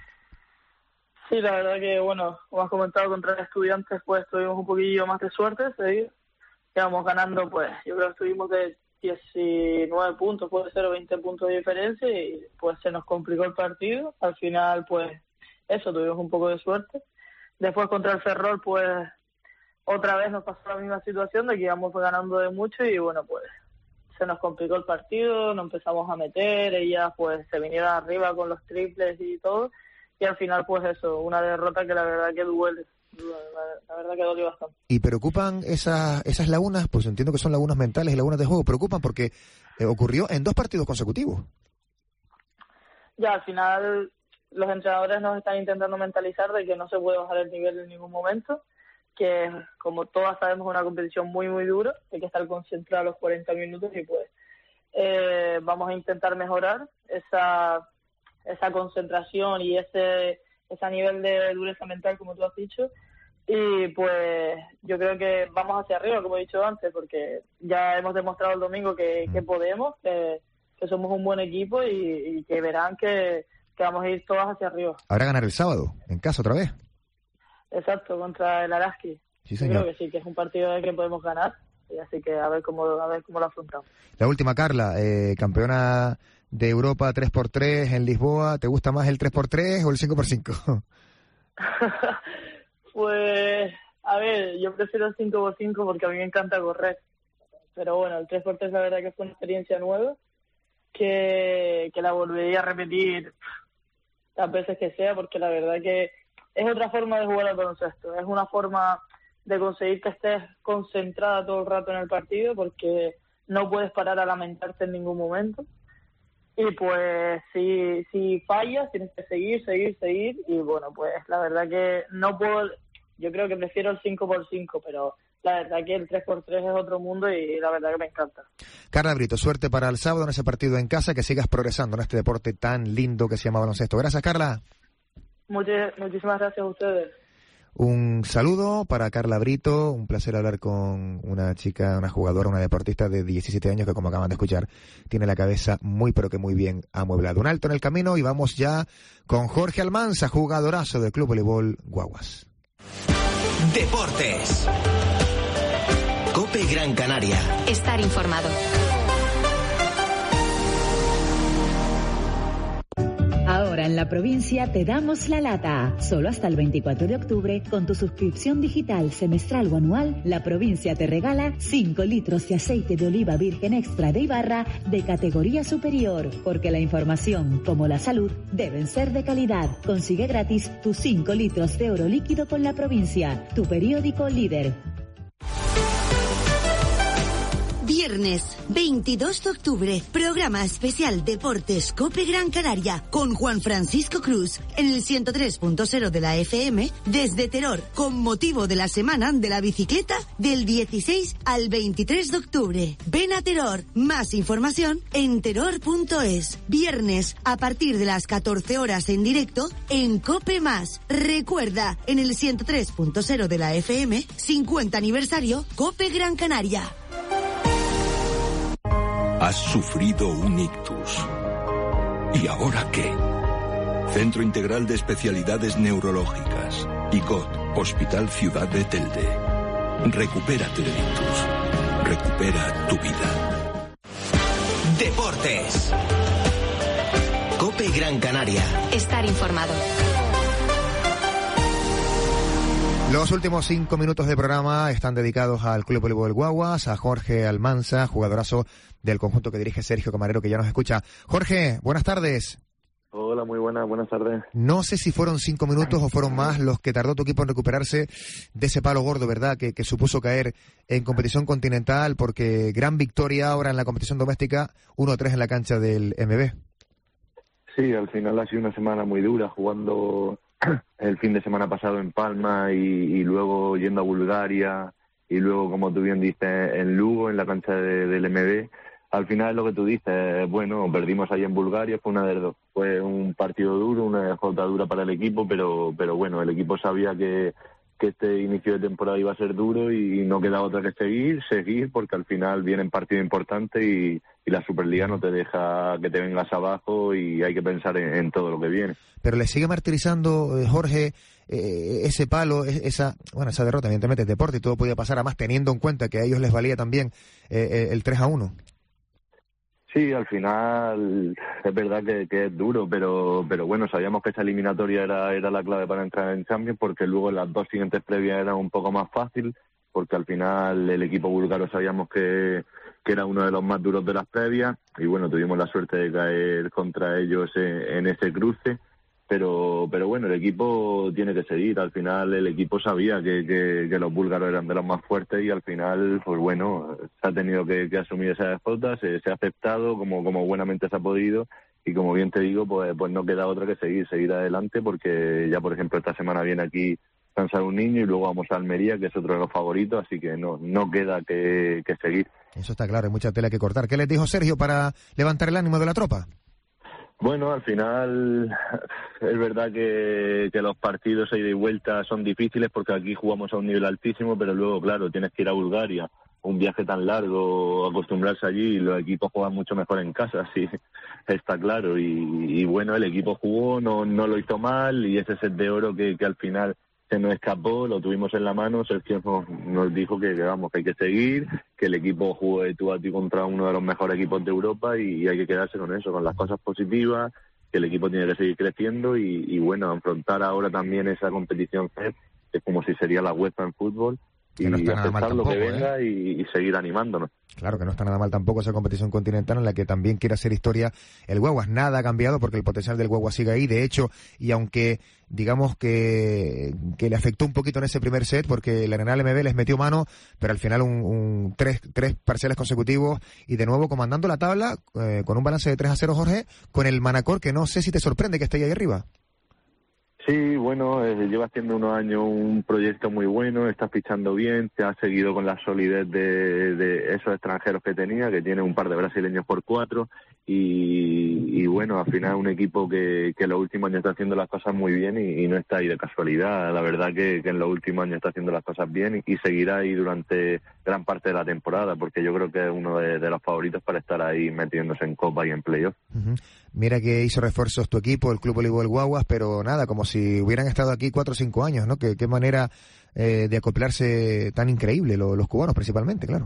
Sí, la verdad que, bueno, como has comentado, contra los Estudiantes, pues tuvimos un poquillo más de suerte, ¿sí? Quedamos ganando, pues, yo creo que estuvimos de diecinueve puntos, puede ser, o veinte puntos de diferencia, y pues se nos complicó el partido. Al final, pues, eso, tuvimos un poco de suerte. Después contra el Ferrol, pues, otra vez nos pasó la misma situación de que íbamos ganando de mucho y, bueno, pues, se nos complicó el partido, nos empezamos a meter, ellas, pues, se vinieron arriba con los triples y todo, y al final, pues, eso, una derrota que la verdad que duele. La verdad que dolió bastante. ¿Y preocupan esas esas lagunas? Pues entiendo que son lagunas mentales y lagunas de juego. ¿Preocupan porque eh, ocurrió en dos partidos consecutivos? Ya, al final los entrenadores nos están intentando mentalizar de que no se puede bajar el nivel en ningún momento, que como todas sabemos es una competición muy muy dura, hay que estar concentrado los cuarenta minutos y pues eh, vamos a intentar mejorar esa esa concentración y ese ese nivel de dureza mental, como tú has dicho, y pues yo creo que vamos hacia arriba, como he dicho antes, porque ya hemos demostrado el domingo que, que podemos, que, que somos un buen equipo y, y que verán que, que vamos a ir todas hacia arriba. Ahora ganar el sábado, en casa otra vez. Exacto, contra el Araski. Sí, señor. Yo creo que sí, que es un partido que podemos ganar, y así que a ver cómo, a ver cómo lo afrontamos. La última, Carla, eh, campeona de Europa tres por tres en Lisboa, ¿te gusta más el tres por tres o el cinco por cinco? Pues, a ver, yo prefiero el cinco por cinco porque a mí me encanta correr. Pero bueno, el tres por tres la verdad que fue una experiencia nueva que, que la volvería a repetir las veces que sea, porque la verdad que es otra forma de jugar al baloncesto. Es una forma de conseguir que estés concentrada todo el rato en el partido porque no puedes parar a lamentarte en ningún momento. Y pues si si fallas tienes que seguir, seguir, seguir y bueno, pues la verdad que no puedo, yo creo que prefiero el cinco por cinco, pero la verdad que el tres por tres es otro mundo y la verdad que me encanta. Carla Brito, suerte para el sábado en ese partido en casa, que sigas progresando en este deporte tan lindo que se llama baloncesto. Gracias, Carla. Muchas, muchísimas gracias a ustedes. Un saludo para Carla Brito, un placer hablar con una chica, una jugadora, una deportista de diecisiete años que, como acaban de escuchar, tiene la cabeza muy pero que muy bien amueblada. Un alto en el camino y vamos ya con Jorge Almanza, jugadorazo del Club Voleibol Guaguas. Deportes. COPE Gran Canaria. Estar informado. Ahora en la provincia te damos la lata. Solo hasta el veinticuatro de octubre, con tu suscripción digital semestral o anual, la provincia te regala cinco litros de aceite de oliva virgen extra de Ibarra de categoría superior. Porque la información, como la salud, deben ser de calidad. Consigue gratis tus cinco litros de oro líquido con la provincia. Tu periódico líder. Viernes veintidós de octubre, programa especial Deportes COPE Gran Canaria con Juan Francisco Cruz en el ciento tres punto cero de la F M desde Teror, con motivo de la Semana de la Bicicleta del dieciséis al veintitrés de octubre. Ven a Teror, más información en teror punto es. Viernes a partir de las catorce horas en directo en COPE Más. Recuerda, en el ciento tres punto cero de la F M, cincuenta aniversario COPE Gran Canaria. Has sufrido un ictus. ¿Y ahora qué? Centro Integral de Especialidades Neurológicas. I C O T, Hospital Ciudad de Telde. Recupérate del ictus. Recupera tu vida. Deportes. COPE Gran Canaria. Estar informado. Los últimos cinco minutos de programa están dedicados al Club Voleibol Guaguas, a Jorge Almanza, jugadorazo del conjunto que dirige Sergio Camarero, que ya nos escucha. Jorge, buenas tardes. Hola, muy buenas, buenas tardes. No sé si fueron cinco minutos o fueron más los que tardó tu equipo en recuperarse de ese palo gordo, ¿verdad?, que, que supuso caer en competición continental, porque gran victoria ahora en la competición doméstica, uno tres en la cancha del M B. Sí, al final ha sido una semana muy dura, jugando el fin de semana pasado en Palma y, y luego yendo a Bulgaria y luego, como tú bien dices, en Lugo, en la cancha de, del M B. Al final es lo que tú dices, bueno, perdimos ahí en Bulgaria, fue una de dos. Fue un partido duro, una derrota dura para el equipo, pero pero bueno, el equipo sabía que, que este inicio de temporada iba a ser duro y no queda otra que seguir, seguir, porque al final vienen partidos importantes y, y la Superliga no te deja que te vengas abajo y hay que pensar en, en todo lo que viene. Pero le sigue martirizando, eh, Jorge, eh, ese palo, esa bueno esa derrota, evidentemente es deporte y todo podía pasar, además teniendo en cuenta que a ellos les valía también eh, el tres a uno. Sí, al final es verdad que, que es duro, pero pero bueno, sabíamos que esa eliminatoria era era la clave para entrar en Champions, porque luego las dos siguientes previas eran un poco más fácil, porque al final el equipo búlgaro sabíamos que, que era uno de los más duros de las previas, y bueno, tuvimos la suerte de caer contra ellos en, en ese cruce, pero pero bueno, el equipo tiene que seguir. Al final el equipo sabía que, que, que los búlgaros eran de los más fuertes y al final, pues bueno, se ha tenido que, que asumir esa derrota, se, se ha aceptado como, como buenamente se ha podido y como bien te digo, pues, pues no queda otra que seguir, seguir adelante, porque ya por ejemplo esta semana viene aquí San Sadurniño y luego vamos a Almería, que es otro de los favoritos, así que no, no queda que, que seguir. Eso está claro, hay mucha tela que cortar. ¿Qué les dijo Sergio para levantar el ánimo de la tropa? Bueno, al final es verdad que, que los partidos ida y vuelta son difíciles porque aquí jugamos a un nivel altísimo, pero luego, claro, tienes que ir a Bulgaria, un viaje tan largo, acostumbrarse allí, y los equipos juegan mucho mejor en casa, sí, está claro. Y, y bueno, el equipo jugó, no, no lo hizo mal, y ese set de oro que, que al final se nos escapó, lo tuvimos en la mano. Sergio nos, nos dijo que, que vamos, que hay que seguir, que el equipo jugó de tú a tú contra uno de los mejores equipos de Europa y, y hay que quedarse con eso, con las cosas positivas, que el equipo tiene que seguir creciendo y, y bueno, afrontar ahora también esa competición C E P, que es como si sería la UEFA en fútbol, y no está nada mal aceptar lo tampoco, que venga ¿eh? y, y seguir animándonos. Claro que no está nada mal tampoco esa competición continental en la que también quiere hacer historia el Guaguas. Nada ha cambiado porque el potencial del Guaguas sigue ahí. De hecho, y aunque digamos que, que le afectó un poquito en ese primer set porque el Arenal M B les metió mano, pero al final un, un tres, tres parciales consecutivos y de nuevo comandando la tabla eh, con un balance de tres a cero, Jorge, con el Manacor, que no sé si te sorprende que esté ahí arriba. Sí, bueno, eh, lleva haciendo unos años un proyecto muy bueno, está fichando bien, se ha seguido con la solidez de, de esos extranjeros que tenía, que tiene un par de brasileños por cuatro, y, y bueno, al final un equipo que, que en los últimos años está haciendo las cosas muy bien y, y no está ahí de casualidad. La verdad que, que en los últimos años está haciendo las cosas bien y, y seguirá ahí durante gran parte de la temporada, porque yo creo que es uno de, de los favoritos para estar ahí metiéndose en Copa y en Playoff. Uh-huh. Mira que hizo refuerzos tu equipo, el Club Voleibol Guaguas, pero nada, como si hubieran estado aquí cuatro o cinco años, ¿no? Qué, qué manera eh, de acoplarse tan increíble, lo, los cubanos principalmente, claro.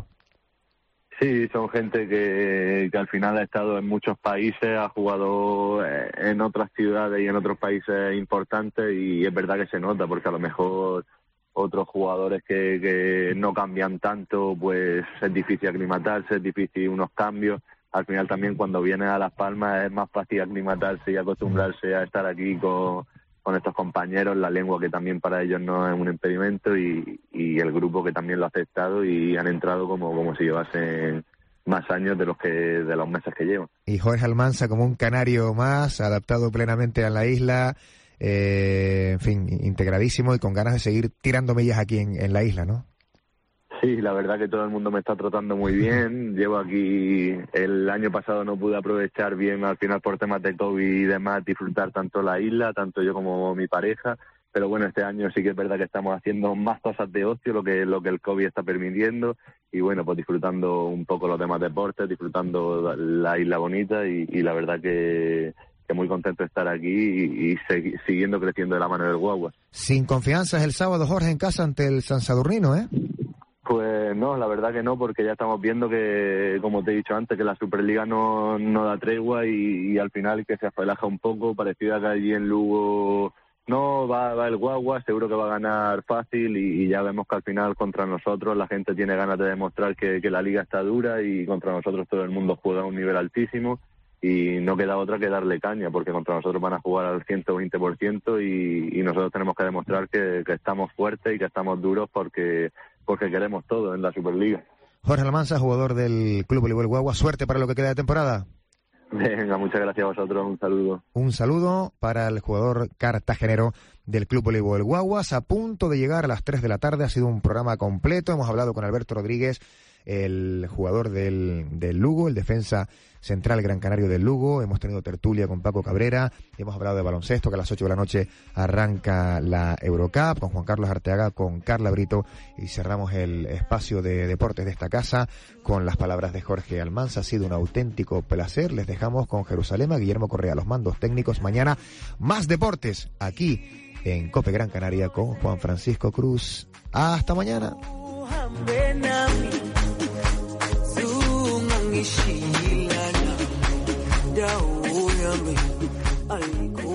Sí, son gente que, que al final ha estado en muchos países, ha jugado en otras ciudades y en otros países importantes, y es verdad que se nota, porque a lo mejor otros jugadores que, que no cambian tanto, pues es difícil aclimatarse, es difícil unos cambios. Al final también cuando vienes a Las Palmas es más fácil aclimatarse y acostumbrarse a estar aquí con, con estos compañeros, la lengua que también para ellos no es un impedimento, y, y el grupo que también lo ha aceptado y han entrado como, como si llevasen más años de los que de los meses que llevan. Y Jorge Almanza como un canario más, adaptado plenamente a la isla, eh, en fin, integradísimo y con ganas de seguir tirando millas aquí en, en la isla, ¿no? Sí, la verdad que todo el mundo me está tratando muy bien. Llevo aquí, el año pasado no pude aprovechar bien al final por temas de COVID y demás, disfrutar tanto la isla, tanto yo como mi pareja. Pero bueno, este año sí que es verdad que estamos haciendo más cosas de ocio, lo que lo que el COVID está permitiendo. Y bueno, pues disfrutando un poco los demás deportes, disfrutando la isla bonita y, y la verdad que, que muy contento de estar aquí y, y segui- siguiendo creciendo de la mano del Guagua. Sin confianza es el sábado, Jorge, en casa ante el San Sadurnino, ¿eh? Pues no, la verdad que no, porque ya estamos viendo que, como te he dicho antes, que la Superliga no, no da tregua y, y al final que se afelaja un poco, parecida que allí en Lugo no va, va el Guagua, seguro que va a ganar fácil y, y ya vemos que al final contra nosotros la gente tiene ganas de demostrar que, que la liga está dura y contra nosotros todo el mundo juega a un nivel altísimo y no queda otra que darle caña, porque contra nosotros van a jugar al ciento veinte por ciento y, y nosotros tenemos que demostrar que, que estamos fuertes y que estamos duros porque... porque queremos todo en la Superliga. Jorge Almanza, jugador del Club Voleibol Guagua, suerte para lo que queda de temporada. Venga, muchas gracias a vosotros, un saludo. Un saludo para el jugador cartagenero del Club Voleibol Guaguas, a punto de llegar a las tres de la tarde, ha sido un programa completo, hemos hablado con Alberto Rodríguez, el jugador del, del Lugo, el defensa central gran canario del Lugo, hemos tenido tertulia con Paco Cabrera, hemos hablado de baloncesto, que a las ocho de la noche arranca la Eurocup, con Juan Carlos Arteaga, con Carla Brito, y cerramos el espacio de deportes de esta casa con las palabras de Jorge Almanza. Ha sido un auténtico placer, les dejamos con Jerusalén, a Guillermo Correa, los mandos técnicos. Mañana más deportes aquí en COPE Gran Canaria con Juan Francisco Cruz. Hasta mañana. Dawo yami, ay